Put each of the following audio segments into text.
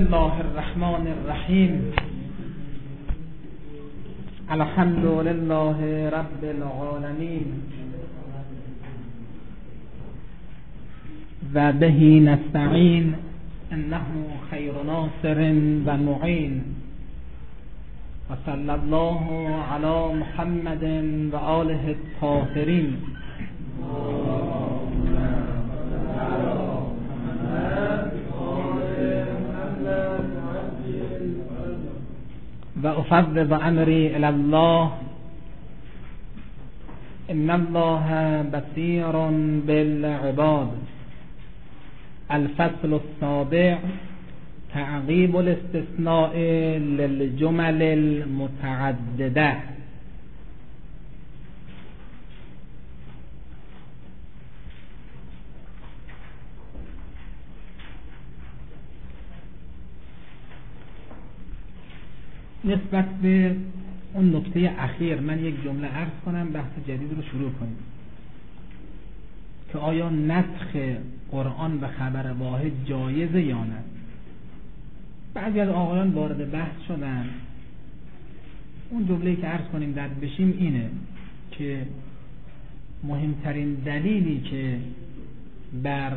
الله الرحمن الرحیم. الحمد لله رب العالمین و به نستعین انه خیر ناصر و معین و صلی الله علی محمد و آله الطاهرین. و افوض امری الی الله ان الله بصیر بالعباد. الفصل السابع تعقیب الاستثناء للجمل المتعدده. نسبت به اون نکته اخیر من یک جمله عرض کنم، بحث جدید رو شروع کنیم که آیا نسخ قرآن به خبر واحد جایزه یا نه. بعضی از آقایان وارد بحث شدن. اون جمله‌ای که عرض کنیم رد بشیم اینه که مهمترین دلیلی که بر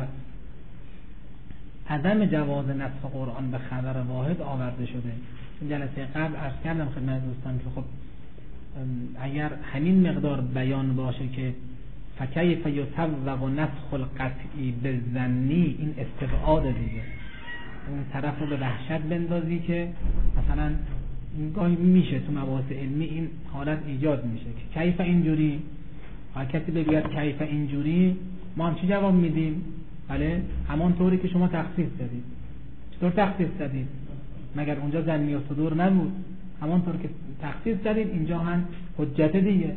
عدم جواز نسخ قرآن به خبر واحد آورده شده، جلسه قبل عرض کردم خدمت دوستان که خب اگر همین مقدار بیان باشه که فکیف یطوق نسخ القطعی بالظنی، این استبعاد دیگه، اون طرف رو به وحشت بندازی که مثلا گاهی میشه تو مباحث علمی این حالت ایجاد میشه که کیف اینجوری، هر کسی بگوید کیف اینجوری ما هم چی جواب میدیم؟ بله همان طوری که شما تخصیص دادید. چطور تخصیص دادید؟ مگر اونجا ظنی و صدور نبود؟ همانطور که تخصیص دادید اینجا هم حجت دیگه.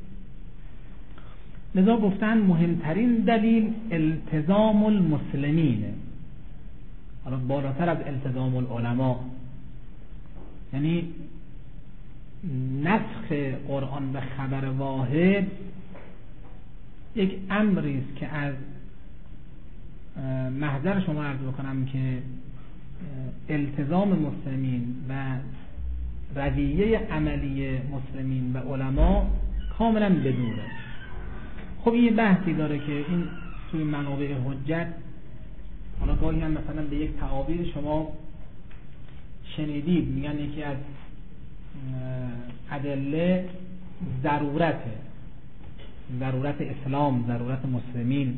لذا گفتن مهمترین دلیل التزام المسلمینه، حالا بالاتر از التزام العلماء. یعنی نسخ قرآن به خبر واحد یک امری است که از محضر شما عرض بکنم که التزام مسلمین و رویه عملی مسلمین و علما کاملا بدوره. خب این بحثی داره که این توی منابع حجت، حالا گاهی هم مثلا به یک تعابیر شما شنیدید میگن یکی از ادله ضرورت اسلام، ضرورت مسلمین،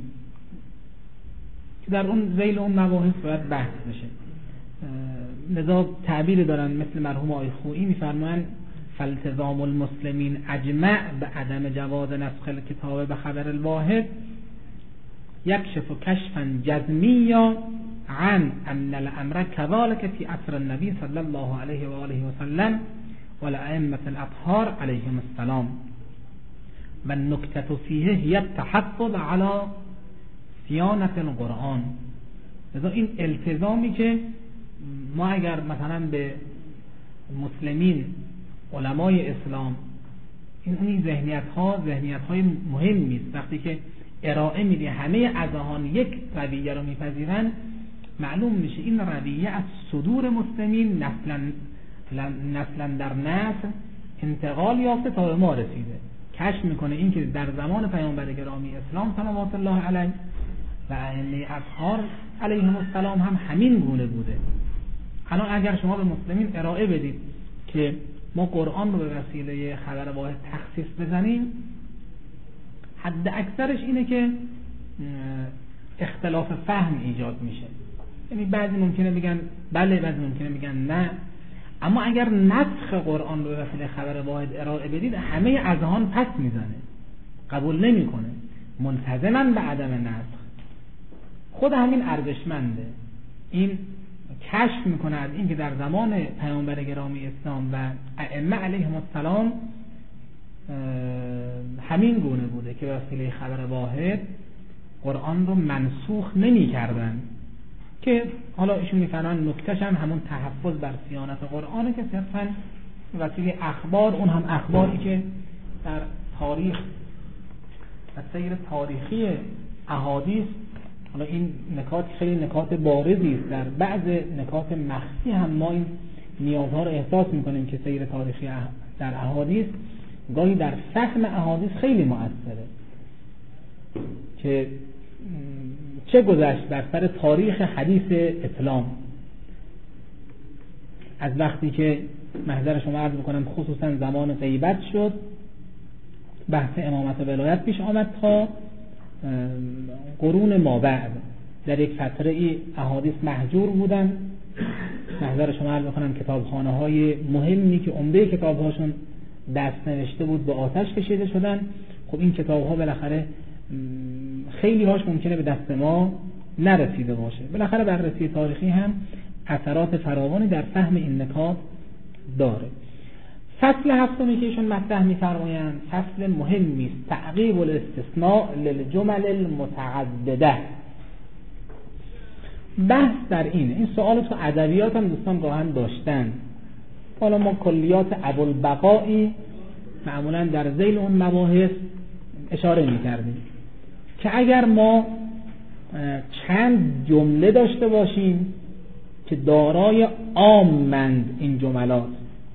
که در اون ذیل اون مباحث باید بحث بشه. لذا تعبیر دارن مثل مرحوم آقای خویی میفرمایند فالتزام المسلمین اجمع به عدم جواز نسخ الکتاب به خبر الواحد یکشف کشفا جزمیا عن ان الامر كذلك فی عصر النبی صلی الله علیه و آله و سلم و الائمه الاطهار علیهم السلام و النکته فیه هی التحفظ علی صیانة القرآن. لذا این التزامی که ما اگر مثلا به مسلمین علمای اسلام این ذهنیت های مهمی است، وقتی که ارائه میدی همه اذهان یک رویه رو میپذیرن، معلوم میشه این رویه از صدور مسلمین نسلا در نسل انتقال یافته تا به ما رسیده. کشف میکنه این که در زمان پیامبر گرامی اسلام صلوات الله علیه و ائمه اطهار علیهم السلام هم همین گونه بوده. الان اگر شما به مسلمین ارائه بدید که ما قرآن رو به وسیله خبر واحد تخصیص بزنیم، حد اکثرش اینه که اختلاف فهم ایجاد میشه. یعنی بعضی ممکنه بگن بله، بعضی ممکنه بگن نه. اما اگر نسخ قرآن رو به وسیله خبر واحد ارائه بدید، همه اذهان پس میزنه، قبول نمیکنه، ملتزمن به عدم نسخ. خود همین ارزشمنده. این کشف میکنه از این که در زمان پیامبر گرامی اسلام و ائمه علیهم السلام همین گونه بوده که به وسیله خبر واحد قرآن رو منسوخ نمی‌کردن، که حالا ایشون میفرمایند نکتهش هم همون تحفظ بر صیانت قرآنه که صرفاً وسیله اخبار، اون هم اخباری که در تاریخ و سیر تاریخی احادیث حالا این نکات خیلی نکات بارزی است، در بعض نکات مخفی هم ما این نیازها رو احساس میکنیم که سیر تاریخی در احادیث گاهی در فهم احادیث خیلی مؤثره. که چه گذشت بر سر تاریخ حدیث اسلام از وقتی که محضر شما عرض بکنم خصوصا زمان غیبت شد، بحث امامت و ولایت پیش آمد تا قرون ما بعد در یک فتره ای احادیث محجور بودن. محضر شما عرض بکنم کتابخانه های مهمی که عمده کتابهاشون دست نوشته بود به آتش کشیده شدن. خب این کتاب ها بالاخره خیلی هاش ممکنه به دست ما نرسیده باشه. بالاخره بررسی تاریخی هم اثرات فراوانی در فهم این نکات داره. فصل هفتمی که ایشون مطرح می‌فرمایند فصل مهمی است، تعقیب الاستثناء للجمل المتعدده. بحث در این سوال تو ادبیات هم دوستان گاهن داشتن. حالا ما کلیات ابوالبقایی معمولا در ذیل اون مباحث اشاره می‌کردیم که اگر ما چند جمله داشته باشیم که دارای عامند این جملات،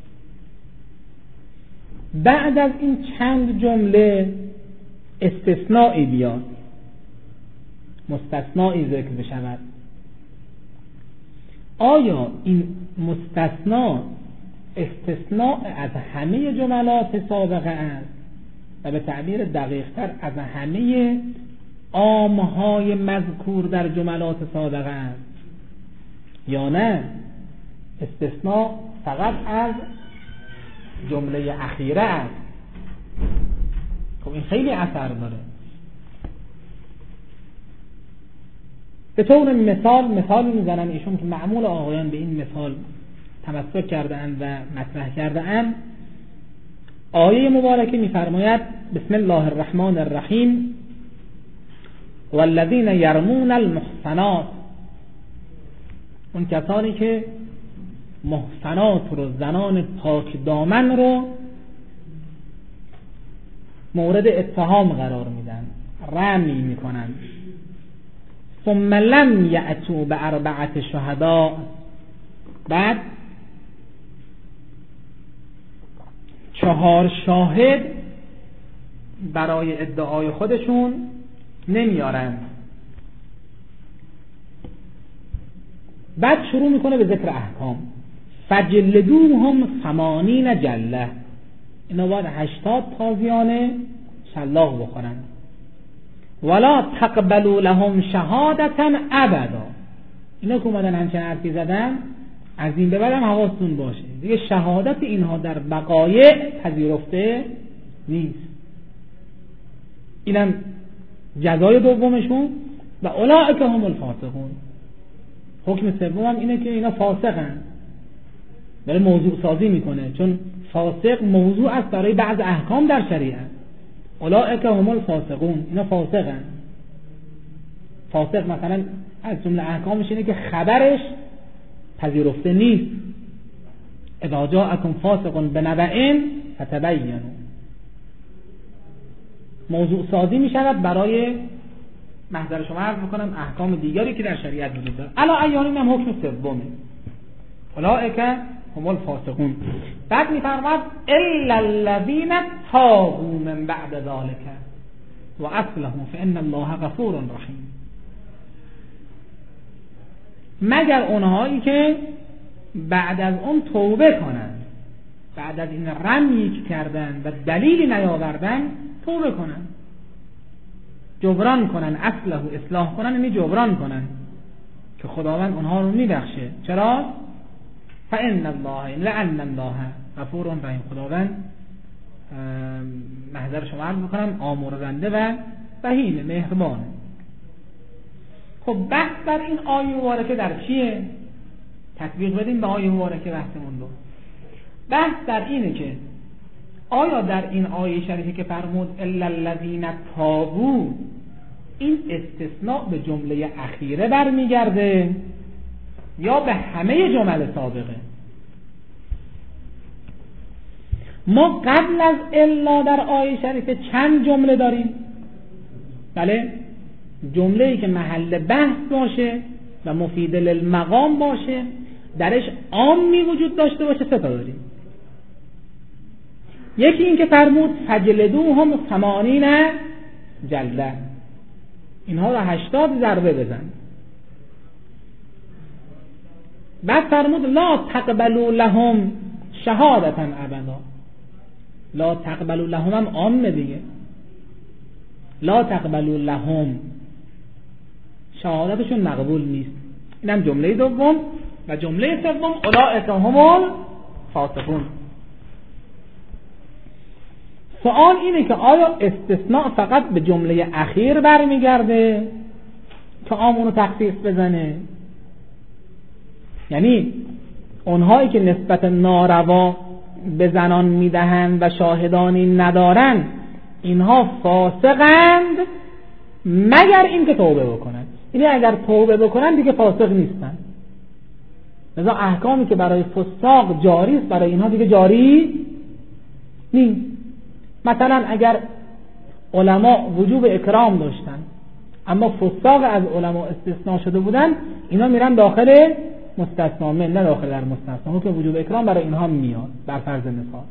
بعد از این چند جمله استثنائی بیاد، مستثنایی ذکر بشود، آیا این مستثنا استثناء از همه جملات سابقه است و به تعبیر دقیق‌تر از همه عامهای مذکور در جملات سابقه است، یا نه استثناء فقط از جمله اخیره است؟ خب این خیلی اثر داره. به طور مثال میزنن ایشون که معمول آقایان به این مثال تمسک کرده اند و مطرح کرده اند. آیه مبارکه میفرماید بسم الله الرحمن الرحیم والذین یرمون المحصنات، اون کسانی که محصنات رو، زنان پاک دامن رو مورد اتهام قرار میدن، رمی میکنن. ثم لم یأتوا باربعة شهداء، بعد 4 شاهد برای ادعای خودشون نمیارن. بعد شروع میکنه به ذکر احکام. فجلدوهم 80 جلده، اینا باید 80 تازیانه شلاق بخورن. ولا تقبلوا لهم شهادتا ابدا، اینا که اومدن همچین حرفی زدن از این به بعد هم حواستون باشه دیگه شهادت اینها در بقایع پذیرفته نیست. اینم جزای دومشون. و اولئک هم الفاسقون، حکم سوم هم اینه که اینا فاسقن. داره موضوع سازی میکنه، چون فاسق موضوع است برای بعض احکام در شریعت. اولئک هم الفاسقون، اینا فاسقن. فاسق مثلا از جمله احکامش اینه که خبرش پذیرفته نیست. اذا جاءکم فاسق بنبأ فتبینوا، موضوع سازی میشود برای محضر شما عرض میکنم احکام دیگری که در شریعت وجود داره. الا ایانیم هم حکم سومه، اولئک هم الفاسقون. بعد میفرماد الا الذین تابوا من بعد ذلك و اصلحوا فان الله غفور رحیم، مگر اونهایی که بعد از اون توبه کنند، بعد از این رمی که کردن و دلیلی نیاوردن توبه کنن، جبران کنن، اصلاح کنن، یعنی جبران کنن که خداوند اونها رو میبخشه. چرا؟ فإن الله لأن الله غفور رحیم، خداوند محضر شما عرض میکنم آمرزنده و رحیم، مهربانه. خب بحث بر این آیه مبارکه در چیه؟ تطبیق بدیم به آیه مبارکه بحثمون رو. بحث در اینه که آیا در این آیه شریفه که فرمود الا الذین تابوا، این استثناء به جمله اخیره برمیگرده یا به همه جمله سابقه؟ ما قبل از الا در آیه شریفه چند جمله داریم؟ بله، جمله‌ای که محل بحث باشه و مفید للمقام باشه، درش عامی وجود داشته باشه، 3 تا داریم. یکی این که فرمود فجلدوهم 80 جلده، اینها را 80 ضربه بزن. بعد فرمود لا تقبلوا لهم شهادتا ابدا. لا تقبلوا لهم هم عامه دیگه، لا تقبلوا لهم، شهادتشون مقبول نیست. اینم جمله دوم. و جمله سوم اولئک هم الفاسقون. سوال اینه که آیا استثناء فقط به جمله اخیر برمیگرده که عامونو تخصیص بزنه؟ یعنی اونهایی که نسبت ناروا به زنان میدهند و شاهدانی ندارند، اینها فاسقند مگر این که توبه بکنند. یعنی اگر توبه بکنند دیگه فاسق نیستند. لذا احکامی که برای فساق جاری است برای اینها دیگه جاری نیست. مثلا اگر علما وجوب اکرام داشتن اما فساق از علما استثناء شده بودن، اینا میرن داخل مستثنا من، نه داخل در مستثنا، که وجوب اکرام برای اینها میاد بر فرض مثال.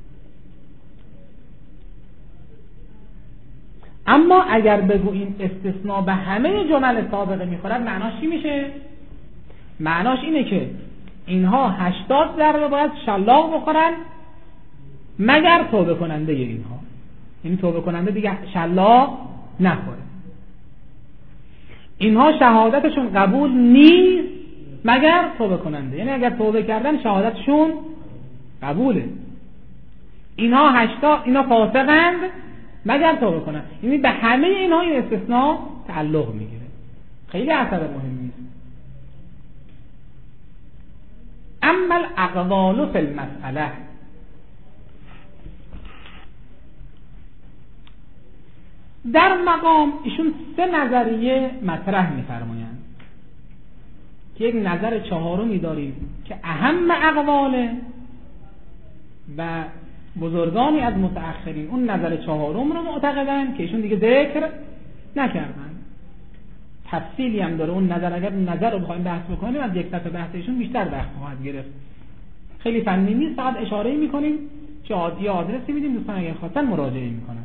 اما اگر بگوییم استثناء به همه جمل سابقه میخورد، معناش چی میشه؟ معناش اینه که اینها 80 ضربه باید شلاق بخورن مگر توبه کننده اینها. یعنی توبه کننده دیگه شلاق نخوره. اینها شهادتشون قبول نیست مگر توبه کننده. یعنی اگر توبه کردن شهادتشون قبوله. اینها 80 اینا فاسقند مگر توبه کنن. یعنی به همه اینها این استثناء تعلق میگیره. خیلی اثر مهمی است. اما الاقوال فی المسئله، در مقام ایشون 3 نظریه مطرح می‌فرمایند که یک نظر 4می داریم که اهم اقواله و بزرگانی از متأخرین اون نظر 4م رو معتقدن که ایشون دیگه ذکر نکردن. تفصیلی هم داره اون نظر. اگر اون نظر رو بخوایم بحث بکنیم از یک سطح بحث ایشون بیشتر بحث خواهد گرفت. خیلی فنی نیست، فقط اشاره‌ای می‌کنیم که عادی آدرسی میدیم، دوستان اگر خواستن مراجعه می‌کنن.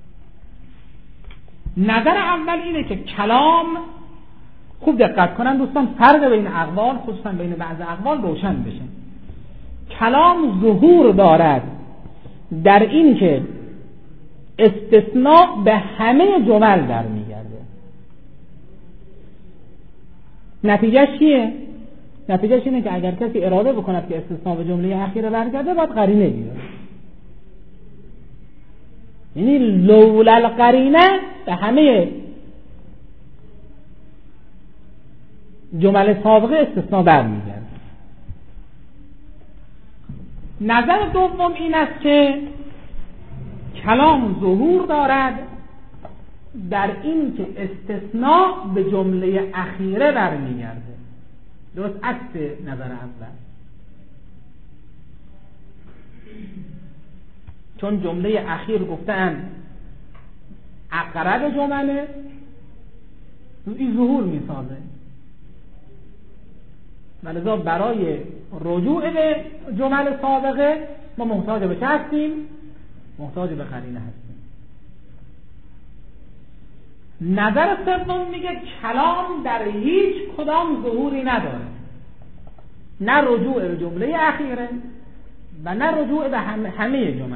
نظر اول اینه که کلام، خوب دقت کنن دوستان، فرق بین اقوال خصوصا بین بعض اقوال روشن بشه. کلام ظهور دارد در این که استثناء به همه جمل در میگرده. نتیجهش چیه؟ نتیجهش اینه که اگر کسی اراده بکند که استثناء به جمله اخیره برگرده، باید قرینه بیاره. یعنی لولا القرینه به همه جمل سابقه استثناء برمیگرده. نظر دوم این است که کلام ظهور دارد در این که استثناء به جمله اخیره برمیگرده. درست عکس نظر اول. چون جمله اخیر گفتن اقرب جمله، این ظهور میسازه، ولذا برای رجوع به جمل سابقه ما محتاج به چه هستیم؟ محتاج به قرینه هستیم. نظر سوم میگه کلام در هیچ کدام ظهوری نداره، نه رجوع به جمله اخیره و نه رجوع به همه جمل.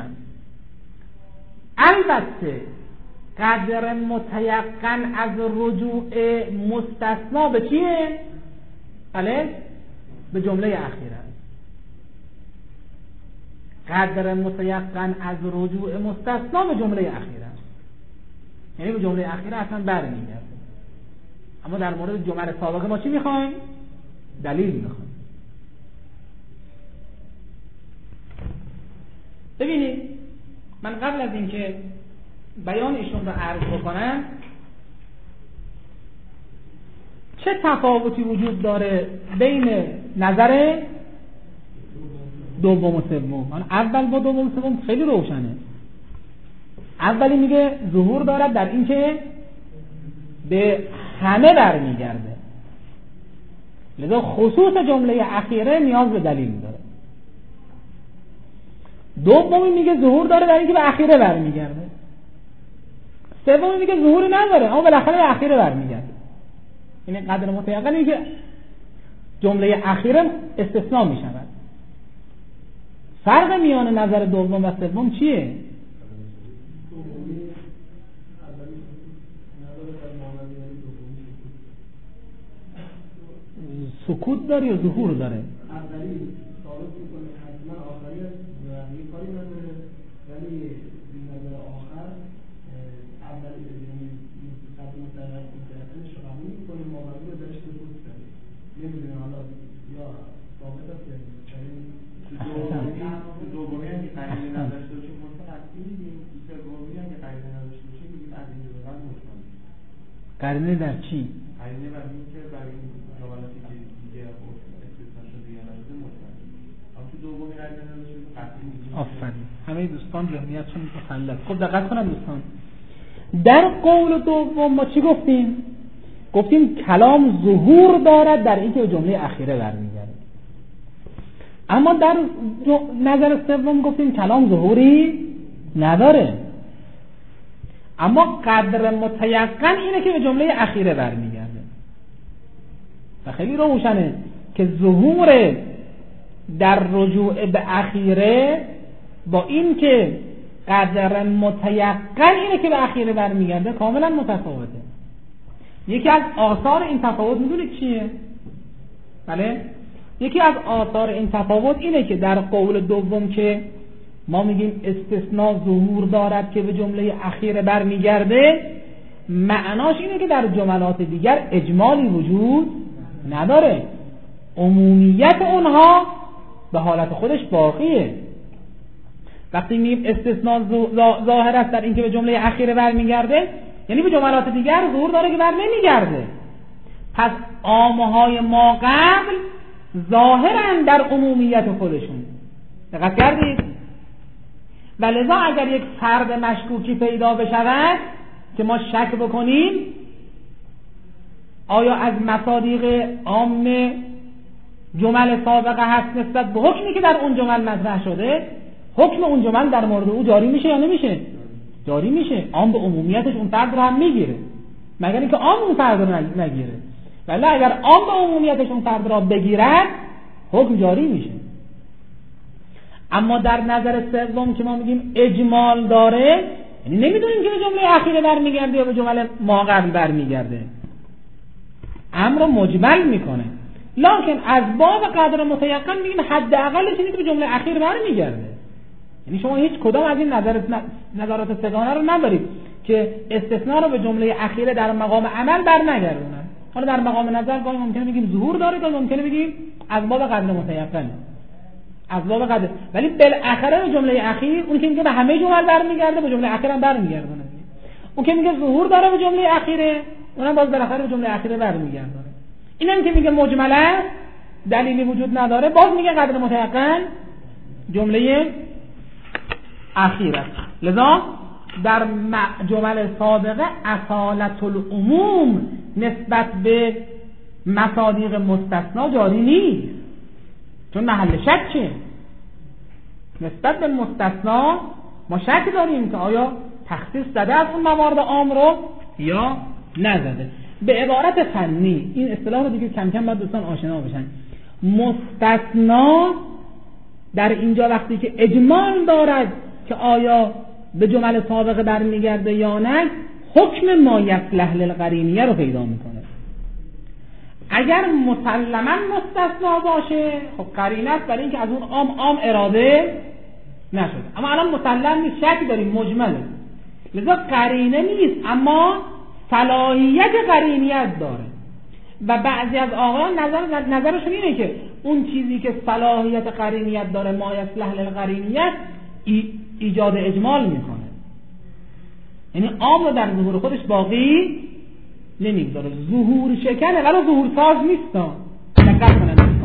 البته قدر متیقن از رجوع مستثنا به چیه؟ بله، به جمله اخیره. قدر متیقن از رجوع مستثنا به جمله اخیره، یعنی به جمله اخیره اصلا برمیگرده. اما در مورد جمله سابقه ما چی میخوایم؟ دلیل میخوایم. ببینید، من قبل از اینکه بیان ایشون رو عرض بکنم، چه تفاوتی وجود داره بین نظر دوم و سوم؟ اول با دوم و سوم خیلی روشنه. اولی میگه ظهور دارد در این که به همه برمیگرده. لذا خصوص جمله اخیره نیاز به دلیل داره. دومی میگه ظهور داره در اینکه به اخیره برمیگرده. سومی میگه ظهوری نداره اما بالاخره به اخیره برمیگرده. یعنی قدر متیقن که جمله اخیره استثناء میشود. فرق میان نظر دوم و سوم چیه؟ سکوت داره یا ظهور داره؟ اولی ثابت میکنه حتما آخری یه کاری نداره، ولی نظر آخر اولی یعنی قدر متأخرش رو قبول میکنه، ماوردی رو درش سکوت داره. نمیدونه حالا یا ثابت است یا دومی هم که قرینه نداشته باشه مطلق میگیم، سومی هم که قرینه نداشته باشه میگیم از اینجا به بعد مطمئن. قرینه در چی؟ قرینه بر این که برای این جملاتی که دیگه استثنا شده یا نشده مطمئن. اما تو دومی قرینه نداشته باشه قطعی میگیم. آفرین. همه دوستان ذهنیتشون مسلط. خب دقت کنن دوستان. در قول دوم ما چی گفتیم؟ گفتیم کلام ظهور دارد در اینکه به جمله اخیره برمیگرده. اما در نظر سوم گفتیم کلام ظهوری نداره، اما قدر متیقن اینه که به جمله اخیره برمیگرده. و خیلی روشنه که ظهور در رجوع به اخیره با این که قدر متیقن اینه که به اخیره برمیگرده کاملا متفاوته. یکی از آثار این تفاوت میدونید چیه؟ بله؟ یکی از آثار این تفاوت اینه که در قول دوم که ما میگیم استثناء ظهور دارد که به جمله اخیره برمیگرده، معناش اینه که در جملات دیگر اجمالی وجود نداره، عمومیت اونها به حالت خودش باقیه. وقتی میگیم استثناء ظاهر است در اینکه به جمله اخیره برمیگرده، یعنی به جملات دیگر ظهور داره که بر نمیگرده. پس عامهای ما قبل ظاهرن در عمومیت خودشون. دقت کردید؟ و لذا اگر یک فرد مشکوکی پیدا بشود که ما شک بکنیم آیا از مصادیق عام جمل سابقه هست نسبت به حکمی که در اون جمل مطرح شده، حکم اون جمل در مورد او جاری میشه یا نمیشه؟ جاری میشه. عام به عمومیتش اون فرد رو هم میگیره، مگر اینکه عام اون فرد رو نگیره. ولی اگر عام به عمومیتش اون فرد را بگیرد حکم جاری میشه. اما در نظر سوم که ما میگیم اجمال داره، یعنی نمیدونیم که به جمله اخیره برمیگرده یا به جمله ما قبل برمیگرده، امر مجمل میکنه. لکن از باب قدر متیقن میگیم حداقلش اینه که به جمله اخیر برمیگرده. یعنی شما هیچ کدام از این نظرات سگانه رو ندارید که استثناء رو به جمله اخیره در مقام عمل برنگردونن. حالا در مقام نظر گاهی ممکنه بگیم ظهور داره، گاهی ممکنه بگیم از باب قدر متیقن، از باب قدر، ولی بالاخره به جمله اخیر، اون که میگه به همه جمل برمیگرده به جمله اخیر هم برمیگردونه. اون که میگه ظهور داره به جمله اخیره، اونم باز بالاخره به جمله اخیره برمیگردونه. اینم که میگه مجمله دلیلی وجود نداره، باز میگه قدر متیقن جمله اخیره. لذا در جمل سابقه اصالت العموم نسبت به مصادیق مستثنا جاری نیست، چون محل شک چیه؟ نسبت به مستثنا ما شک داریم که آیا تخصیص زده از اون موارد عام رو یا نزده. به عبارت فنی این اصطلاح رو دیگه کم کم باید دوستان آشنا بشن. مستثنا در اینجا وقتی که اجمال دارد که آیا به جمل سابقه برمیگرده یا نه، حکم ما یصلح للقرینیه رو پیدا میکنه. اگر مسلما مستثنا باشه خب قرینه است برای اینکه از اون عام اراده نشده، اما الان مسلم نیست، شک داریم، مجمله، لذا قرینه نیست اما صلاحیت قرینیت داره. و بعضی از آقایان نظرشون اینه که اون چیزی که صلاحیت قرینیت داره ما یصلح للقرینیه ایجاد اجمال میکنه، یعنی عام رو در ظهور خودش باقی نمیگذاره. ظهور شکنه ولی ظهور ساز نیست. دقت کنید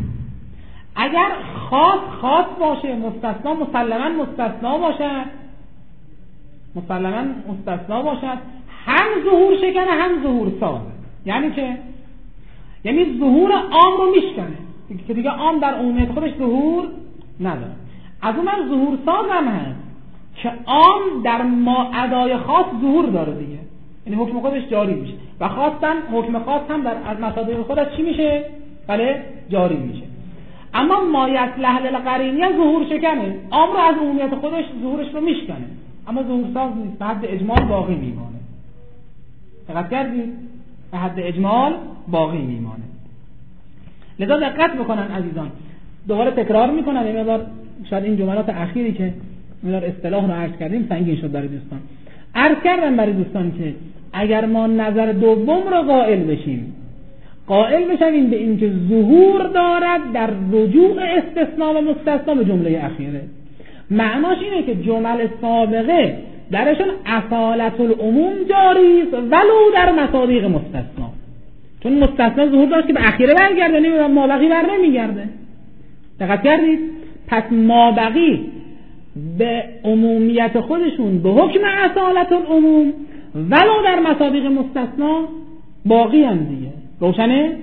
اگر خاص باشه، مستثنا مسلما مستثنا باشد، هم ظهور شکنه هم ظهور ساز. یعنی چه؟ یعنی ظهور عام رو میشکنه که دیگه عام در عمومیت خودش ظهور نداره. از اون من ظهور ساز هم هست که عام در ما ادای خاص ظهور داره دیگه، یعنی حکم خودش جاری میشه و خاصا حکم خاص هم در از مصادیق خودش چی میشه؟ بله جاری میشه. اما ما یصلح للقرینیه ظهور شکنه، عام رو از عمومیت خودش ظهورش رو میشکنه اما ظهور ساز نیست، به حد اجمال باقی میمانه. دقت کردید؟ به حد اجمال باقی میمانه. لذا دقت بکنن عزیزان، دوباره تکرار میکنم این مقدار شاید این جملات اخیری که مقدار اصطلاح رو عرض کردیم سنگین شد برای دوستان. عرض کردم برای دوستان که اگر ما نظر دوم رو قائل بشیم به اینکه ظهور دارد در رجوع استثناء و مستثنا به جمله اخیره، معناش اینه که جمل سابقه درشون اصالت العموم جاری است ولو در مصادیق مستثنا، چون مستثنا ظهور داشت که به اخیره برگرده، یعنی مابقی بر نمیگرده. دقت کردید؟ پس مابقی به عمومیت خودشون به حکم اصالت العموم ولو در مصادیق مستثنا باقی هم دیگه. روشنه؟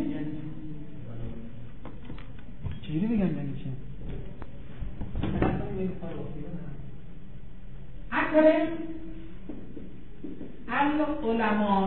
چجوری بگم یعنی چه؟ اکره العلماء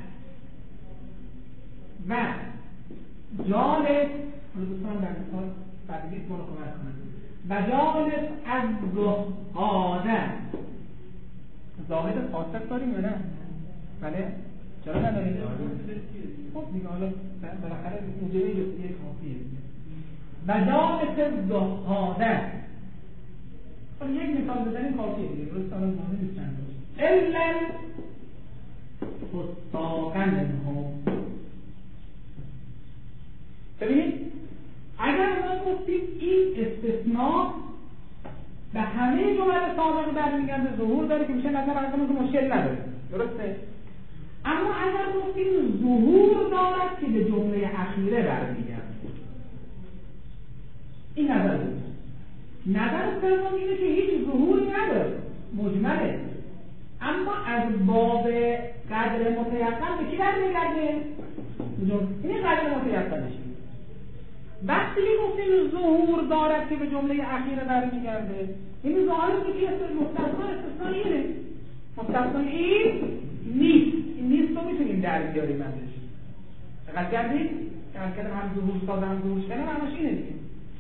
و جالب دوستان در مثال بعدیت ما رو کمک کنن و جالب از زهاده زاهد فاسق داریم یا نه؟ بله؟ چرا نداریم؟ خب دیگه حالا بالاخره موجبه جزئیه کافیه. و جالب زهاده خب یک مثال بزنیم کافیه دیگه، درست سال زهاده نیست چند روز الا فستاقن هم. ببینید اگر ما گفتیم این استثناء به همه جمله سابقه برمیگرده، ظهور داره که میشه نظر از که مشکل نداره، درسته؟ اما اگر گفتیم ظهور دارد که به جمله اخیره برمیگرده، این نظر بود. نظر سوم اینه که هیچ ظهوری نداره، مجمله، اما از باب قدر متیقن به کی برمیگرده؟ این قدر متیقنش. وقتی که گفتیم ظهور دارد که به جمله اخیره برمیگرده، این ظاهر که استثناء اینه، مستثنا این نیست. این نیست رو میتونیم در بیاریم ازش. دقت کردید؟ که هم ظهور ساده هم ظهور شکنه معناش اینه دیگه.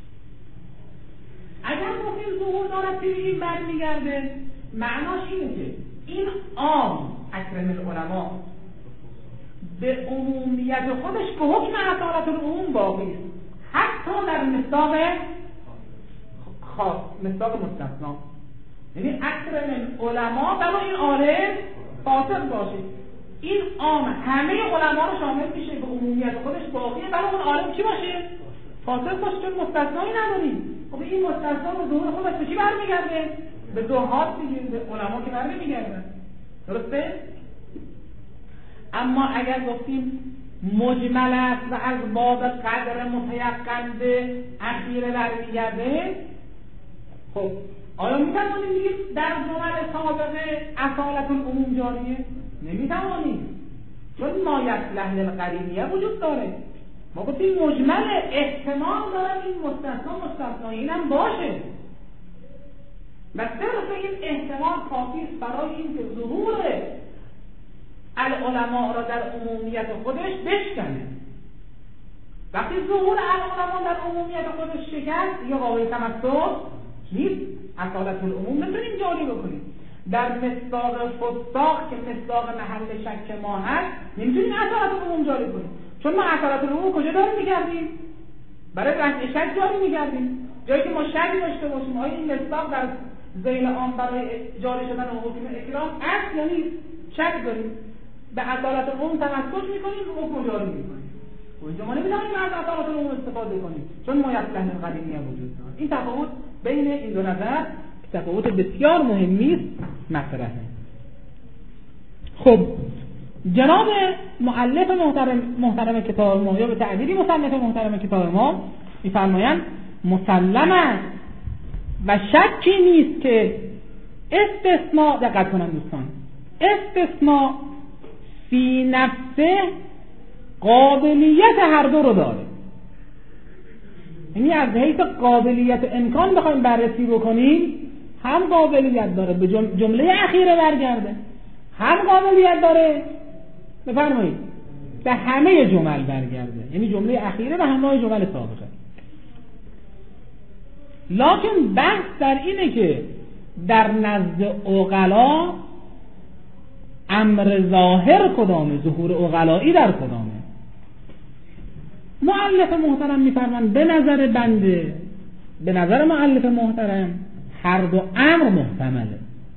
اگر گفتیم ظهور دارد که به این برمیگرده، معناش اینه که این عام اکرم العلماء به عمومیت خودش به حکم اصالت العموم باقی است، حتی در مصداق خاص، مصداق مستثنا. یعنی اکرم العلماء برای این عالم فاسق باشه، این عام همه علما رو شامل میشه، به عمومیت خودش باقیه، برای اون عالم چی باشه؟ فاسق باشه، چون مستثنایی نداریم. خب این مستثنا به ظهور خودش به چی برمیگرده؟ به زهاد دیگه، به علما که برنمیگردن، درسته؟ اما اگر گفتیم مجمل است و از باب قدر متیقن به اخیره برمیگرده، خب آیا میتوانیم بگیم در جمل سابقه اصالت العموم جاریه؟ نمیتوانیم، چون ما یصلح للقرینیه وجود داره. ما گفتیم مجمل، احتمال داره این مستثنا اینم باشه و صرف این احتمال کافی است برای اینکه ظهور العلماء را در عمومیت خودش بشکنه. وقتی ظهور العلماء در عمومیت خودش شکست یا قابل تمسک نیست، اصالت العموم نمیتونیم جاری بکنیم. در مصداق فستاق که مصداق محل شک ما هست نمیتونیم اصالت العموم جاری کنیم، چون ما اصالت العموم کجا داریم میگردیم؟ برای رفع شک جاری میگردیم. جایی که ما شک داشته باشیم آیا این مصداق در ذیل آن برای جاری شدن حکم اکرام اصل یا نیست، شک داریم، به اصالت العموم تمسک میکنیم و حکم جاری میکنیم. اونجا ما نمیتونیم از اصالت العموم استفاده کنیم چون ما یصلح للقرینیه وجود داره. این تفاوت بین این دو نظر که تفاوت بسیار مهمی است مطرحه. خب جناب مؤلف محترم کتاب ما یا به تعبیری مصنف محترم کتاب ما میفرمایند مسلم است و شکی نیست که استثناء، دقت کنن دوستان، استثناء فی نفسه قابلیت هر دو رو داره. یعنی از حیث قابلیت امکان بخوایم بررسی بکنیم هم قابلیت داره به جمله اخیره برگرده، هم قابلیت داره بفرمایید به همه جمل برگرده، یعنی جمله اخیره و همراه جمل سابقه. لکن بحث در اینه که در نزد عقلا امر ظاهر کدامه، ظهور عقلایی در کدامه. مؤلف محترم میفرمان به نظر بنده، به نظر مؤلف محترم هر دو امر محتمله.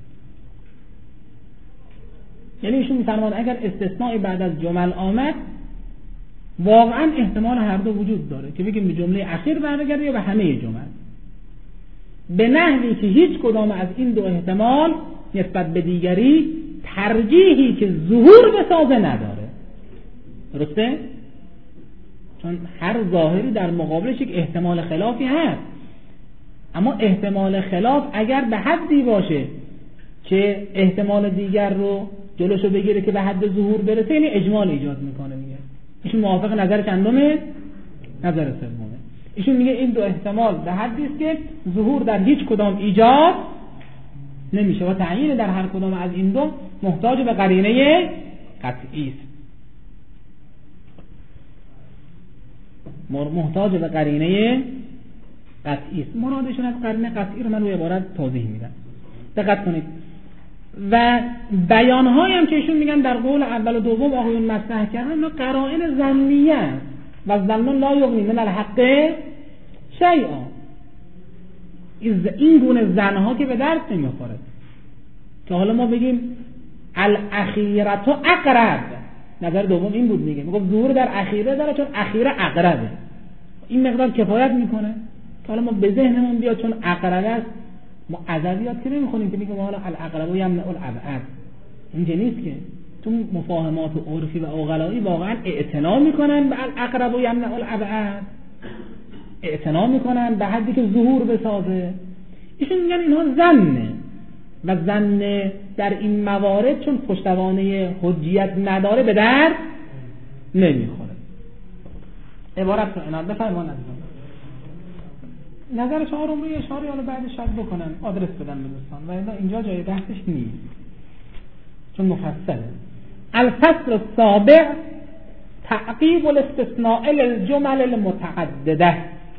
یعنی ایشون میفرمان اگر استثناء بعد از جمل آمد واقعا احتمال هر دو وجود داره که بگیم به جمله اخیر برگرده یا به همه جمل، به نحوی که هیچ کدام از این دو احتمال نسبت به دیگری ترجیحی که ظهور بسازه نداره. درسته؟ چون هر ظاهری در مقابلش یک احتمال خلافی هست، اما احتمال خلاف اگر به حدی باشه که احتمال دیگر رو جلوشو بگیره که به حد ظهور برسه، یعنی اجمال ایجاد میکنه. میگه ایشون موافق نظر چندمه؟ نظر سومه. ایشون میگه این دو احتمال به حدی است که ظهور در هیچ کدام ایجاد نمیشه و تعیین در هر کدام از این دو محتاج به قرینه قطعی است. محتاج به قرینه قطعی است. مرادشون از قرینه قطعی رو من روی عبارت توضیح میدم، دقت کنید. و بیان‌هایی هم که ایشون میگن در قول اول و دوم آقایون مطرح کردن قرائن ظنیه است و ظن لا یغنی من الحق شیئا. این گونه ظن‌ها که به درد نمیخوره که حالا ما بگیم الاخیرة اقرب. نظر دوم این بود، میگه ظهور در اخیره داره چون اخیره اقربه. این مقدار کفایت میکنه که حالا ما به ذهنمون بیاد چون اقرب است. ما ادبیات که نمیخونیم که میگه حالا الاقرب یمنع الابعد، اینجا نیست که. تو مفاهمات عرفی و عقلایی واقعا اعتنا میکنن به الاقرب یمنع الابعد، اعتنا میکنن به حدی که ظهور بسازه. ایشون میگن اینها ظنه و ظن در این موارد چون پشتوانه حجیت نداره به درد نمیخوره. عبارت رو عنایت بفرمایید. نظر شما رو روی اشاره حالا بعدش شاید بکنن، آدرس بدن به دوستان و اینجا جای بحثش نیست چون مفصله. الفصل السابع تعقیب الاستثناء للجمل المتعدده.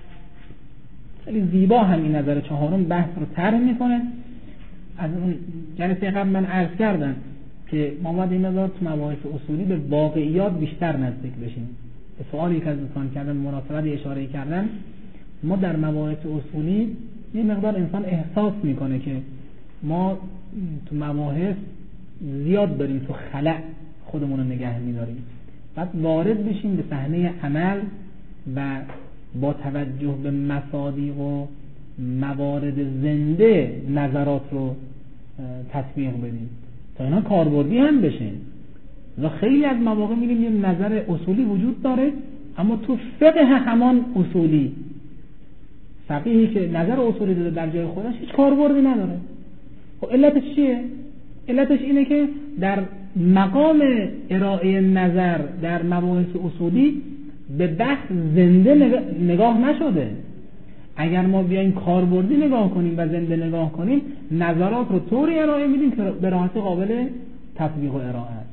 خیلی زیبا همین نظر چهارم بحث رو طرح میکنه. از اون جلسه قبل من عرض کردم که ما باید این مقدار تو مباحث اصولی به واقعیات بیشتر نزدیک بشیم. به سوالی که از دوستان کردن مناسبت اشاره کردن، ما در مباحث اصولی یه مقدار انسان احساس میکنه که ما تو مباحث زیاد داریم تو خلأ خودمون رو نگه میداریم، بعد وارد بشیم به صحنه عمل و با توجه به مصادیق و موارد زنده نظرات رو تطبیق بدیم تا اینا کاربردی هم بشه. و خیلی از مواقع می‌بینیم یه نظر اصولی وجود داره اما تو فقه همان اصولی، فقیهی که نظر اصولی داره در جای خودش هیچ کاربردی نداره. خب علتش چیه؟ علتش اینه که در مقام ارائه نظر در مباحث اصولی به بحث زنده نگاه نشده. اگر ما بیایم کاربردی نگاه کنیم و زنده نگاه کنیم، نظرات رو طوری ارائه میدیم که به راحتی قابل تطبیق و ارائه است.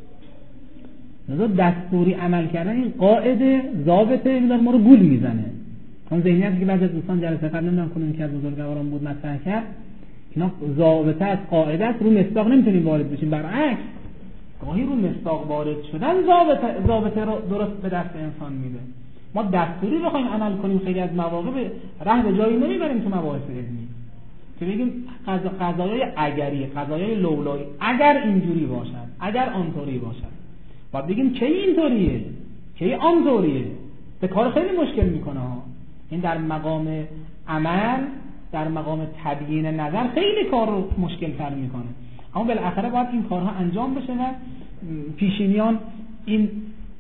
لذا دستوری عمل کردن این قاعده ضابطه این ما رو گول میزنه. اون ذهنیتی که بعضی از دوستان جلسه قبل نمیدونم کدوم که از بزرگواران بود مطرح کرد، اینا ضابطه از قاعده است، رو مصداق نمیتونیم وارد بشیم. برعکس گاهی رو مصداق وارد شدن ضابطه رو درست به دست انسان میده. ما دستوری بخوایم عمل کنیم خیلی از مواقع به ره به جایی نمیبریم تو مباحث علمی که بگیم قضایای اگری، قضایای لولایی، اگر اینجوری باشد، اگر آنطوری باشد، باید بگیم کی اینطوریه کی آنطوریه. به کار خیلی مشکل میکنه ها. این در مقام عمل، در مقام تبیین نظر خیلی کار رو مشکل تر میکنه. اما بالاخره باید این کارها انجام بشه و پیشینیان این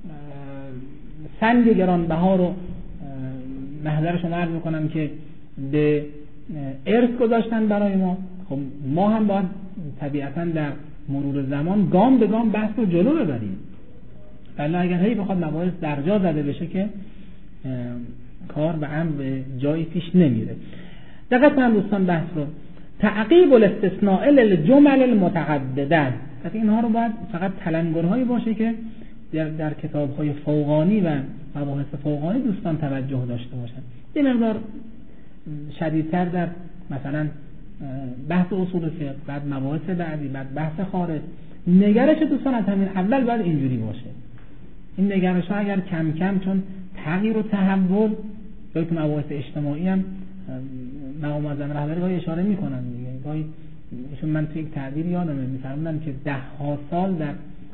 سنگ گرانبها رو محضر شما عرض میکنم که به ارث گذاشتن برای ما. خب ما هم باید طبیعتا در مرور زمان گام به گام بحث رو جلو ببریم. ولی اگر هی بخواد مباحث در جا زده بشه که کار به هم به جایی پیش نمیره. دقت کنم دوستان بحث رو تعقیب الاستثناء للجمل المتعدده، اینها رو باید فقط تلنگرهایی باشه که در کتاب‌های فوقانی و مباحث فوقانی دوستان توجه داشته باشن. یه مقدار شدیدتر در مثلا بحث اصول فقه، بعد مباحث بعدی، بعد بحث خارج، نگرش دوستان از همین اول باید اینجوری باشه. این نگرش ها اگر کم کم، چون تغییر و تحول یا تو مباحث اجتماعی هم مقام معظم رهبری گاهی اشاره میکنن دیگه، گاهی ایشون من توی یک تعبیر یادمه میفرمودن که 10 سال در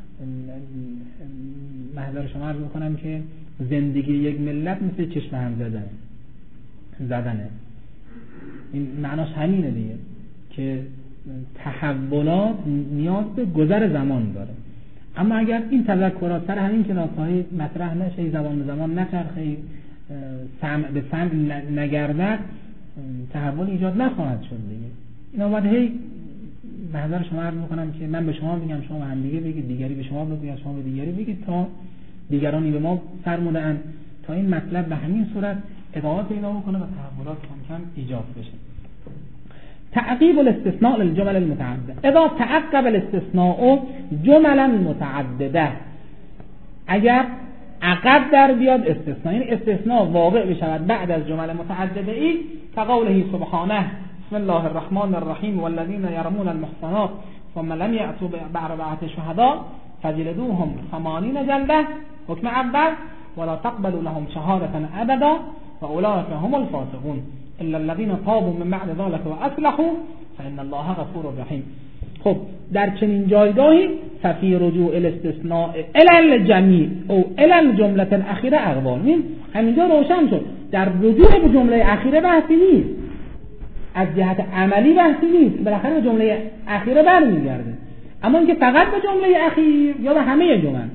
محضر شما عرض میکنم که زندگی یک ملت مثل چشم هم زدنه. این معناش همینه دیگه که تحولات نیاز به گذر زمان داره. اما اگر این تذکرات سر همین کناسه‌های مطرح نشه، زمان به زمان نچرخه، سمع به سمع نگردد، تحول ایجاد نخواهد شد دیگه. اینا باید هی محضر شما عرض میکنم که من به شما بگم، شما به هم دیگه بگید، دیگری به شما بگید، شما به دیگری بگید، تا دیگرانی به ما فرمودند تا این مطلب به همین صورت ادامه پیدا بکنه و تحولات کم کم ایجاد بشه. تعقیب الاستثناء للجمل المتعدده. اذا تعقب الاستثناء جملا متعدده، اگر عقب در بیاد استثناء، یعنی استثناء واقع بشود بعد از جمل متعدده ای، كقوله سبحانه بسم الله الرحمن الرحیم والذین یرمون المحصنات ثم لم یأتوا بأربعة شهداء فجلدوهم 80 جلده، حکم اول، ولا تقبلوا لهم شهادة ابدا واولئک هم الفاسقون الا الذين تابوا من بعد ذلك واصلحوا فان الله غفور رحیم. خب در چنین جایگاهی ففی رجوع الاستثناء الی الجمیع او الی الجمله الاخیره اقوال. همینجا روشن شد در رجوع به جمله اخیره بحثی نیست، از جهت عملی بحثی نیست، بالاخره به جمله اخیره برمیگرده. اما اینکه فقط به جمله اخیر یا به همه جمل،